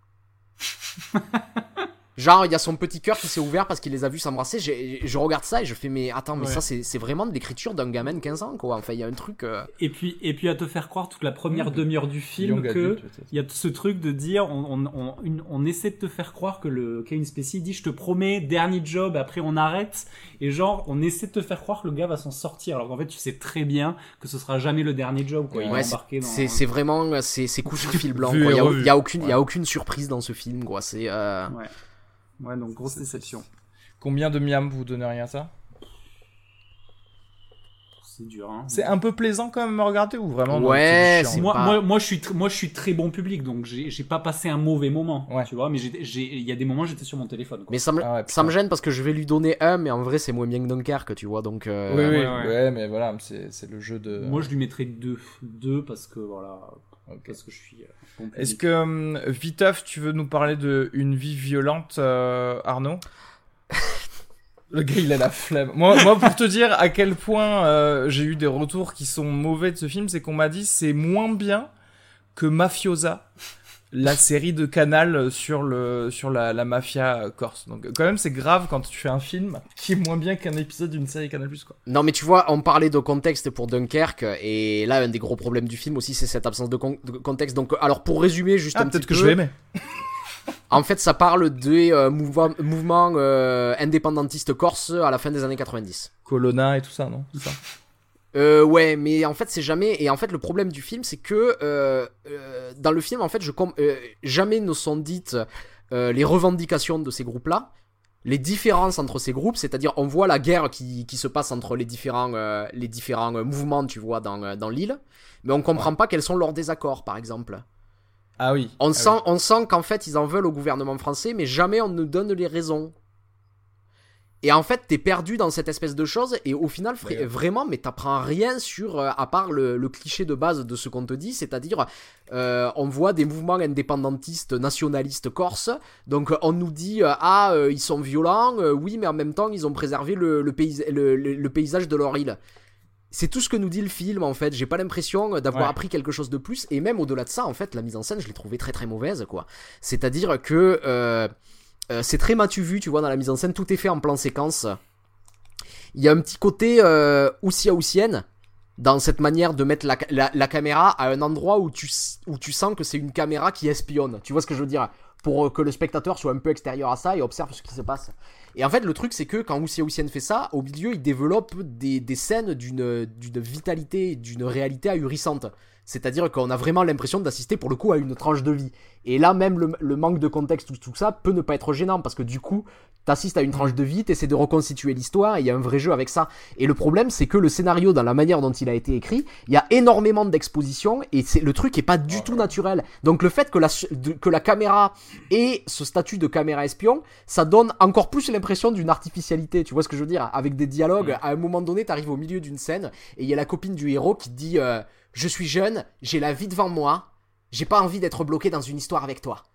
Genre, il y a son petit cœur qui s'est ouvert parce qu'il les a vus s'embrasser. J'ai- Je regarde ça et je fais, mais attends, mais Ouais. ça, c'est c'est vraiment de l'écriture d'un gamin de quinze ans, quoi. Enfin, il y a un truc. euh, Et puis, et puis à te faire croire toute la première demi-heure du film Young que adulte, peut-être. il y a ce truc de dire, on, on, on, une- on essaie de te faire croire que le Kevin Spacey dit, je te promets, dernier job, après on arrête. Et genre, on essaie de te faire croire que le gars va s'en sortir. Alors qu'en fait, tu sais très bien que ce sera jamais le dernier job, quoi. Il Ouais, est c'est embarqué dans. c'est- c'est vraiment. C'est c'est coup sur fil blanc, Vu quoi. Il y et a, revu. il y a aucune, il y a Ouais. aucune surprise dans ce film, quoi. C'est. euh, Ouais. Ouais, donc grosse déception. Combien de miam vous donneriez à ça? C'est dur, hein. C'est un peu plaisant quand même à regarder ou vraiment non, Ouais, chiant c'est Moi, pas- moi, moi, je suis, tr- moi, je suis très bon public, donc j'ai, j'ai pas passé un mauvais moment, Ouais. tu vois. Mais j'ai, j'ai, il y a des moments, j'étais sur mon téléphone, quoi. Mais ça me, Ah ouais, ça me putain. gêne parce que je vais lui donner un, mais en vrai, c'est moins bien que Dunkerque, tu vois. Donc. euh, Oui, oui, ouais, ouais, ouais. mais voilà, c'est c'est le jeu de. Moi, je lui mettrais deux, deux parce que voilà, Ok. parce que je suis euh, bon public. Est-ce que hum, Viteuf, tu veux nous parler de Une vie violente, euh, Arnaud? Le gars, il a la flemme. Moi, moi, pour te dire à quel point euh, j'ai eu des retours qui sont mauvais de ce film, c'est qu'on m'a dit c'est moins bien que Mafiosa, la série de Canal sur le sur la, la mafia corse. Donc quand même, c'est grave quand tu fais un film qui est moins bien qu'un épisode d'une série Canal+, quoi. Non, mais tu vois, on parlait de contexte pour Dunkerque, et là, un des gros problèmes du film aussi, c'est cette absence de, con- de contexte. Donc, alors, pour résumer juste Ah, un petit peut-être que peu, je vais aimer. en fait, ça parle des euh, mouvements, mouvements euh, indépendantistes corses à la fin des années quatre-vingt-dix. Colonna et tout ça, non? C'est ça. Euh, ouais, mais en fait, c'est jamais. Et en fait, le problème du film, c'est que euh, euh, dans le film, en fait, je com... euh, jamais ne sont dites euh, les revendications de ces groupes-là, les différences entre ces groupes, c'est-à-dire on voit la guerre qui, qui se passe entre les différents, euh, les différents euh, mouvements, tu vois, dans, euh, dans l'île, mais on comprend pas quels sont leurs désaccords, par exemple. Ah oui. On, Ah sent, oui. on sent qu'en fait, ils en veulent au gouvernement français, mais jamais on ne donne les raisons. Et en fait, t'es perdu dans cette espèce de chose, et au final, fr- D'ailleurs. vraiment, mais t'apprends rien sur, euh, à part le, le cliché de base de ce qu'on te dit, c'est-à-dire, euh, on voit des mouvements indépendantistes, nationalistes corses, donc euh, on nous dit, euh, ah, euh, ils sont violents, euh, oui, mais en même temps, ils ont préservé le, le, pays- le, le- le paysage de leur île. C'est tout ce que nous dit le film, en fait. J'ai pas l'impression d'avoir Ouais. appris quelque chose de plus, et même au-delà de ça, en fait, la mise en scène, je l'ai trouvée très très mauvaise, quoi. C'est-à-dire que... euh, Euh, c'est très matu vu, tu vois, dans la mise en scène, tout est fait en plan séquence. Il y a un petit côté euh, Oussia-Oussienne dans cette manière de mettre la, la, la caméra à un endroit où tu, où tu sens que c'est une caméra qui espionne. Tu vois ce que je veux dire? Pour que le spectateur soit un peu extérieur à ça et observe ce qui se passe. Et en fait, le truc, c'est que quand Oussia-Oussienne fait ça, au milieu, il développe des, des scènes d'une, d'une vitalité, d'une réalité ahurissante. C'est-à-dire qu'on a vraiment l'impression d'assister pour le coup à une tranche de vie. Et là même le, le manque de contexte, tout, tout ça peut ne pas être gênant parce que du coup t'assistes à une tranche de vie, t'essaies de reconstituer l'histoire et il y a un vrai jeu avec ça. Et le problème c'est que le scénario, dans la manière dont il a été écrit, il y a énormément d'exposition et c'est, le truc est pas du tout naturel. Donc le fait que la, de, que la caméra ait ce statut de caméra espion, ça donne encore plus l'impression d'une artificialité, tu vois ce que je veux dire? Avec des dialogues, à un moment donné t'arrives au milieu d'une scène et il y a la copine du héros qui dit euh, je suis jeune, j'ai la vie devant moi, j'ai pas envie d'être bloqué dans une histoire avec toi.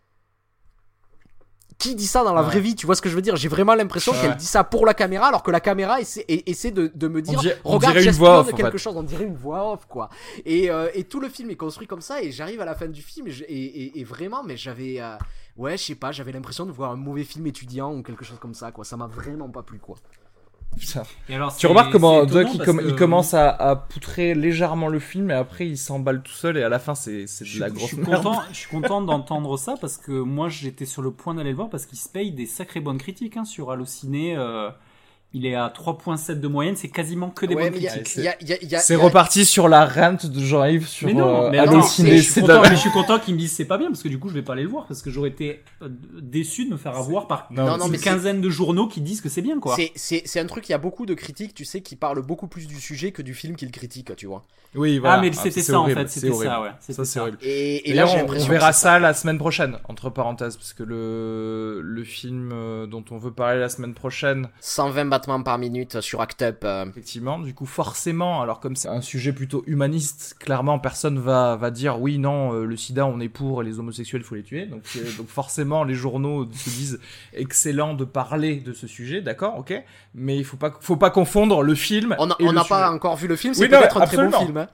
Qui dit ça dans la Ouais. vraie vie? Tu vois ce que je veux dire? J'ai vraiment l'impression Ouais. qu'elle dit ça pour la caméra, alors que la caméra essaie, et- essaie de, de me dire On dirait- on regarde, dirait une j'espionne voix off, en quelque fait. chose, on dirait une voix off, quoi. Et, euh, et tout le film est construit comme ça, et j'arrive à la fin du film, et, je- et, et- et vraiment, mais j'avais. euh, ouais, je sais pas, j'avais l'impression de voir un mauvais film étudiant ou quelque chose comme ça, quoi. Ça m'a vraiment pas plu, quoi. Putain. Et alors, Tu c'est- remarques comment c'est Doc étonnant il, parce com- que- il commence à, à poutrer légèrement le film et après il s'emballe tout seul et à la fin c'est, c'est Je de la suis, je grosse suis merde. content, je suis content d'entendre ça parce que moi j'étais sur le point d'aller le voir parce qu'il se paye des sacrées bonnes critiques hein, sur Allociné. Euh, il est à trois virgule sept de moyenne, c'est quasiment que des Ouais, bonnes mais il y a- critiques. il y a- il y a- il y a- C'est il y a- reparti sur la rant de Jean-Yves sur Mais non, euh, mais attends, Allociné, je suis c'est de content, la- mais je suis content qu'ils me disent c'est pas bien parce que du coup je vais pas aller le voir parce que j'aurais été euh, déçu de me faire avoir par Non, non, une mais c'est- quinzaine de journaux qui disent que c'est bien quoi. C'est, c'est, c'est un truc, il y a beaucoup de critiques, tu sais, qui parlent beaucoup plus du sujet que du film qu'ils critiquent, tu vois. Oui, voilà. Ah mais Ah, c'était c'est ça horrible, en fait, c'est c'était horrible. ça ouais. Ça C'était c'est horrible. Et, et Et là, là, j'ai on, l'impression on verra que c'est ça la semaine prochaine, entre parenthèses, parce que le, le film euh, dont on veut parler la semaine prochaine, cent vingt battements par minute sur Act Up. euh, effectivement, du coup, forcément, alors comme c'est un sujet plutôt humaniste, clairement, personne va, va dire oui, non, euh, le sida, on est pour, et les homosexuels, il faut les tuer. Donc, euh, donc forcément, les journaux se disent excellent de parler de ce sujet, d'accord, ok, mais il faut pas, faut pas confondre le film. On n'a et on le n'a sujet. pas encore vu le film, c'est Oui, non, peut-être un absolument. très bon film. Hein.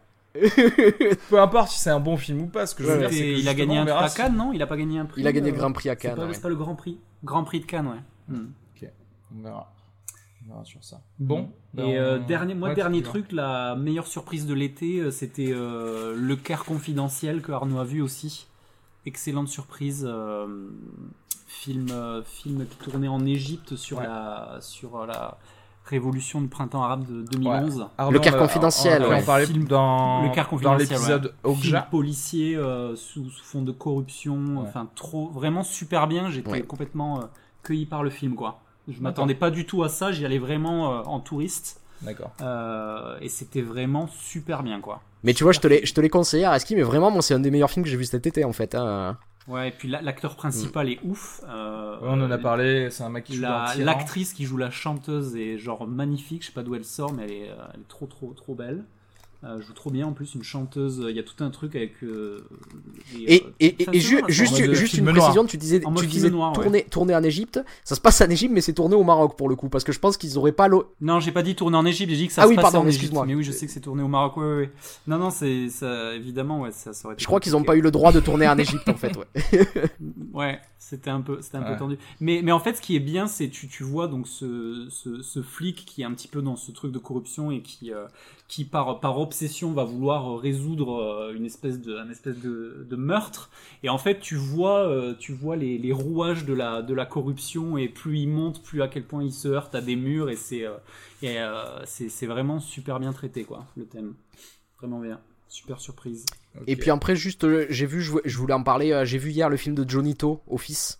Peu importe si c'est un bon film ou pas, ce que je veux Ouais, dire, c'est que Et il a justement, gagné on un truc verra à si- Cannes non? Il a pas gagné un prix. Il a gagné le euh, Grand Prix à c'est Cannes. pas, ouais. c'est pas le Grand Prix. Grand Prix de Cannes ouais. Hmm. On verra. On verra sur ça. Bon. ben Et euh, on- dernier, moi, ouais, dernier tu vois. truc, la meilleure surprise de l'été, euh, c'était euh, Le Caire confidentiel que Arnaud a vu aussi. Excellente surprise. euh, film, euh, film qui tournait en Égypte sur, Ouais. la, sur euh, la révolution du printemps arabe de deux mille onze. Arnaud, Le Caire on a- confidentiel, On, on, ouais. en parlait Film- dans, Le Caire dans confidentiel, l'épisode ouais. Film Okja. policier euh, sous, sous fond de corruption. Ouais. Enfin, trop, vraiment super bien. J'étais Ouais. complètement euh, cueilli par le film, quoi. Je m'attendais pas du tout à ça. J'y allais vraiment euh, en touriste. D'accord. Euh, et c'était vraiment super bien quoi. Mais tu vois, je te l'ai, je te l'ai conseillé, Areski, mais vraiment, moi, c'est un des meilleurs films que j'ai vu cet été, en fait. Hein. Ouais, et puis la- l'acteur principal est ouf. Euh, Ouais, on en a parlé, c'est un mec qui joue la- dans Tyran. L'actrice qui joue la chanteuse est genre magnifique. Je sais pas d'où elle sort, mais elle est, euh, elle est trop trop trop belle. Euh, joue trop bien en plus, une chanteuse. Il y a tout un truc avec. Euh, des, Et, euh, et, enfin, et c'est ju- vrai, juste, en mode juste film une noir. précision, tu disais, En mode tu film disais noir, ouais. tourner, tourner en Égypte. Ça se passe en Égypte, mais c'est tourné au Maroc pour le coup, parce que je pense qu'ils auraient pas l'eau. Non, j'ai pas dit tourner en Égypte, j'ai dit que ça Ah se oui, passait pardon, en Égypte. excuse-moi. Mais oui, je sais que c'est tourné au Maroc. Ouais, ouais, ouais. Non, non, c'est ça, évidemment, ouais, ça, ça aurait été Je crois qu'ils ont compliqué. pas eu le droit de tourner en Égypte, en fait, ouais. Ouais, c'était un peu, c'était un Ouais. peu tendu. Mais, mais en fait, ce qui est bien, c'est tu, tu vois donc ce, ce, ce flic qui est un petit peu dans ce truc de corruption et qui, euh, qui par, par obsession va vouloir résoudre euh, une espèce de, un espèce de, de meurtre. Et en fait, tu vois, euh, tu vois les, les rouages de la, de la corruption et plus il monte, plus à quel point il se heurte à des murs et c'est, euh, et, euh, c'est, c'est vraiment super bien traité quoi, le thème. Vraiment bien. Super surprise. Ok. Et puis après, juste, euh, j'ai vu, je vou- je voulais en parler, euh, j'ai vu hier le film de Johnny To, Office,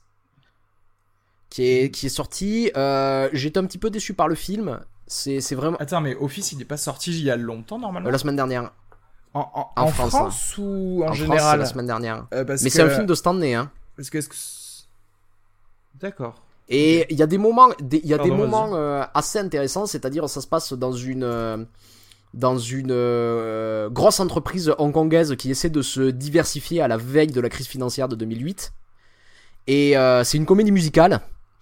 qui est, qui est sorti. Euh, J'étais un petit peu déçu par le film. C'est c'est vraiment. Attends, mais Office, il n'est pas sorti il y a longtemps normalement Euh, la semaine dernière. En, en, en en France, France, ou en, En France, général la semaine dernière. Euh, parce Mais que- c'est un film de Stanley, hein. Parce que. est-ce que c'est- D'accord. Et il y a des moments, des- il y a des Pardon, moments euh, assez intéressants, c'est-à-dire ça se passe dans une euh, dans une euh, grosse entreprise hongkongaise qui essaie de se diversifier à la veille de la crise financière de deux mille huit. Et euh, c'est une comédie musicale.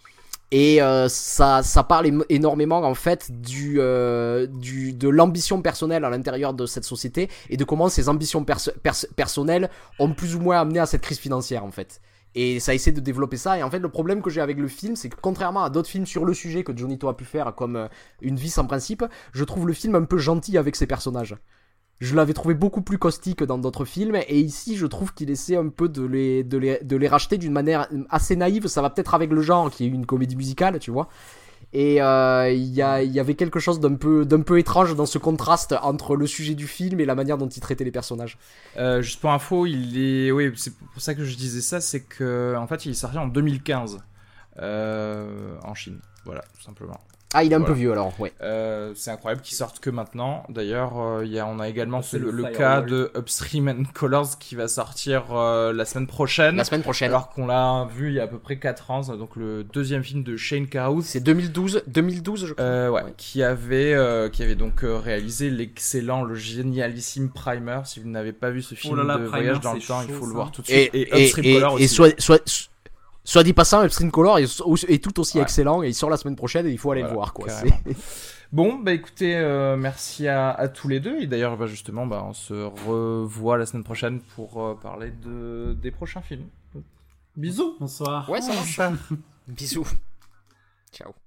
Et euh, ça, ça parle é- énormément en fait du, euh, du, de l'ambition personnelle à l'intérieur de cette société et de comment ces ambitions perso- pers- personnelles ont plus ou moins amené à cette crise financière en fait. Et ça essaie de développer ça. Et en fait, le problème que j'ai avec le film, c'est que contrairement à d'autres films sur le sujet que Johnny To a pu faire, comme euh, Une vie sans principe, je trouve le film un peu gentil avec ses personnages. Je l'avais trouvé beaucoup plus caustique que dans d'autres films, et ici, je trouve qu'il essaie un peu de les, de les, de les racheter d'une manière assez naïve. Ça va peut-être avec le genre, qui est une comédie musicale, tu vois. Et euh, il y, a, il y avait quelque chose d'un peu, d'un peu étrange dans ce contraste entre le sujet du film et la manière dont il traitait les personnages. Euh, juste pour info, il est. Oui, c'est pour ça que je disais ça, c'est que en fait, il est sorti en deux mille quinze euh, en Chine. Voilà, tout simplement. Ah, il est un Voilà. peu vieux alors, ouais. Euh, c'est incroyable qu'il sorte que maintenant. D'ailleurs, euh, il y a, on a également C'est ce- le le, Firewall. cas de Upstream and Colors qui va sortir euh, la semaine prochaine. La semaine prochaine. Alors qu'on l'a vu il y a à peu près quatre ans, c'est donc le deuxième film de Shane Carruth. C'est deux mille douze, deux mille douze, je crois. Euh, ouais, Ouais. qui avait euh, qui avait donc euh, réalisé l'excellent, le génialissime Primer. Si vous n'avez pas vu ce film Oh là là, de Primer, voyage dans le c'est temps, il chaud, faut le ça. voir tout de suite. Et, Et, et, Upstream et- Color et aussi. soit, soit, soit dit passant, Upstream Color est, est tout aussi Ouais. excellent et il sort la semaine prochaine et il faut aller Voilà, le voir, quoi. carrément. C'est- Bon, bah écoutez, euh, merci à, à tous les deux. Et d'ailleurs, bah, justement, bah, on se revoit la semaine prochaine pour euh, parler de, des prochains films. Bisous. Bonsoir. Ouais, ça marche. Bisous. Ciao.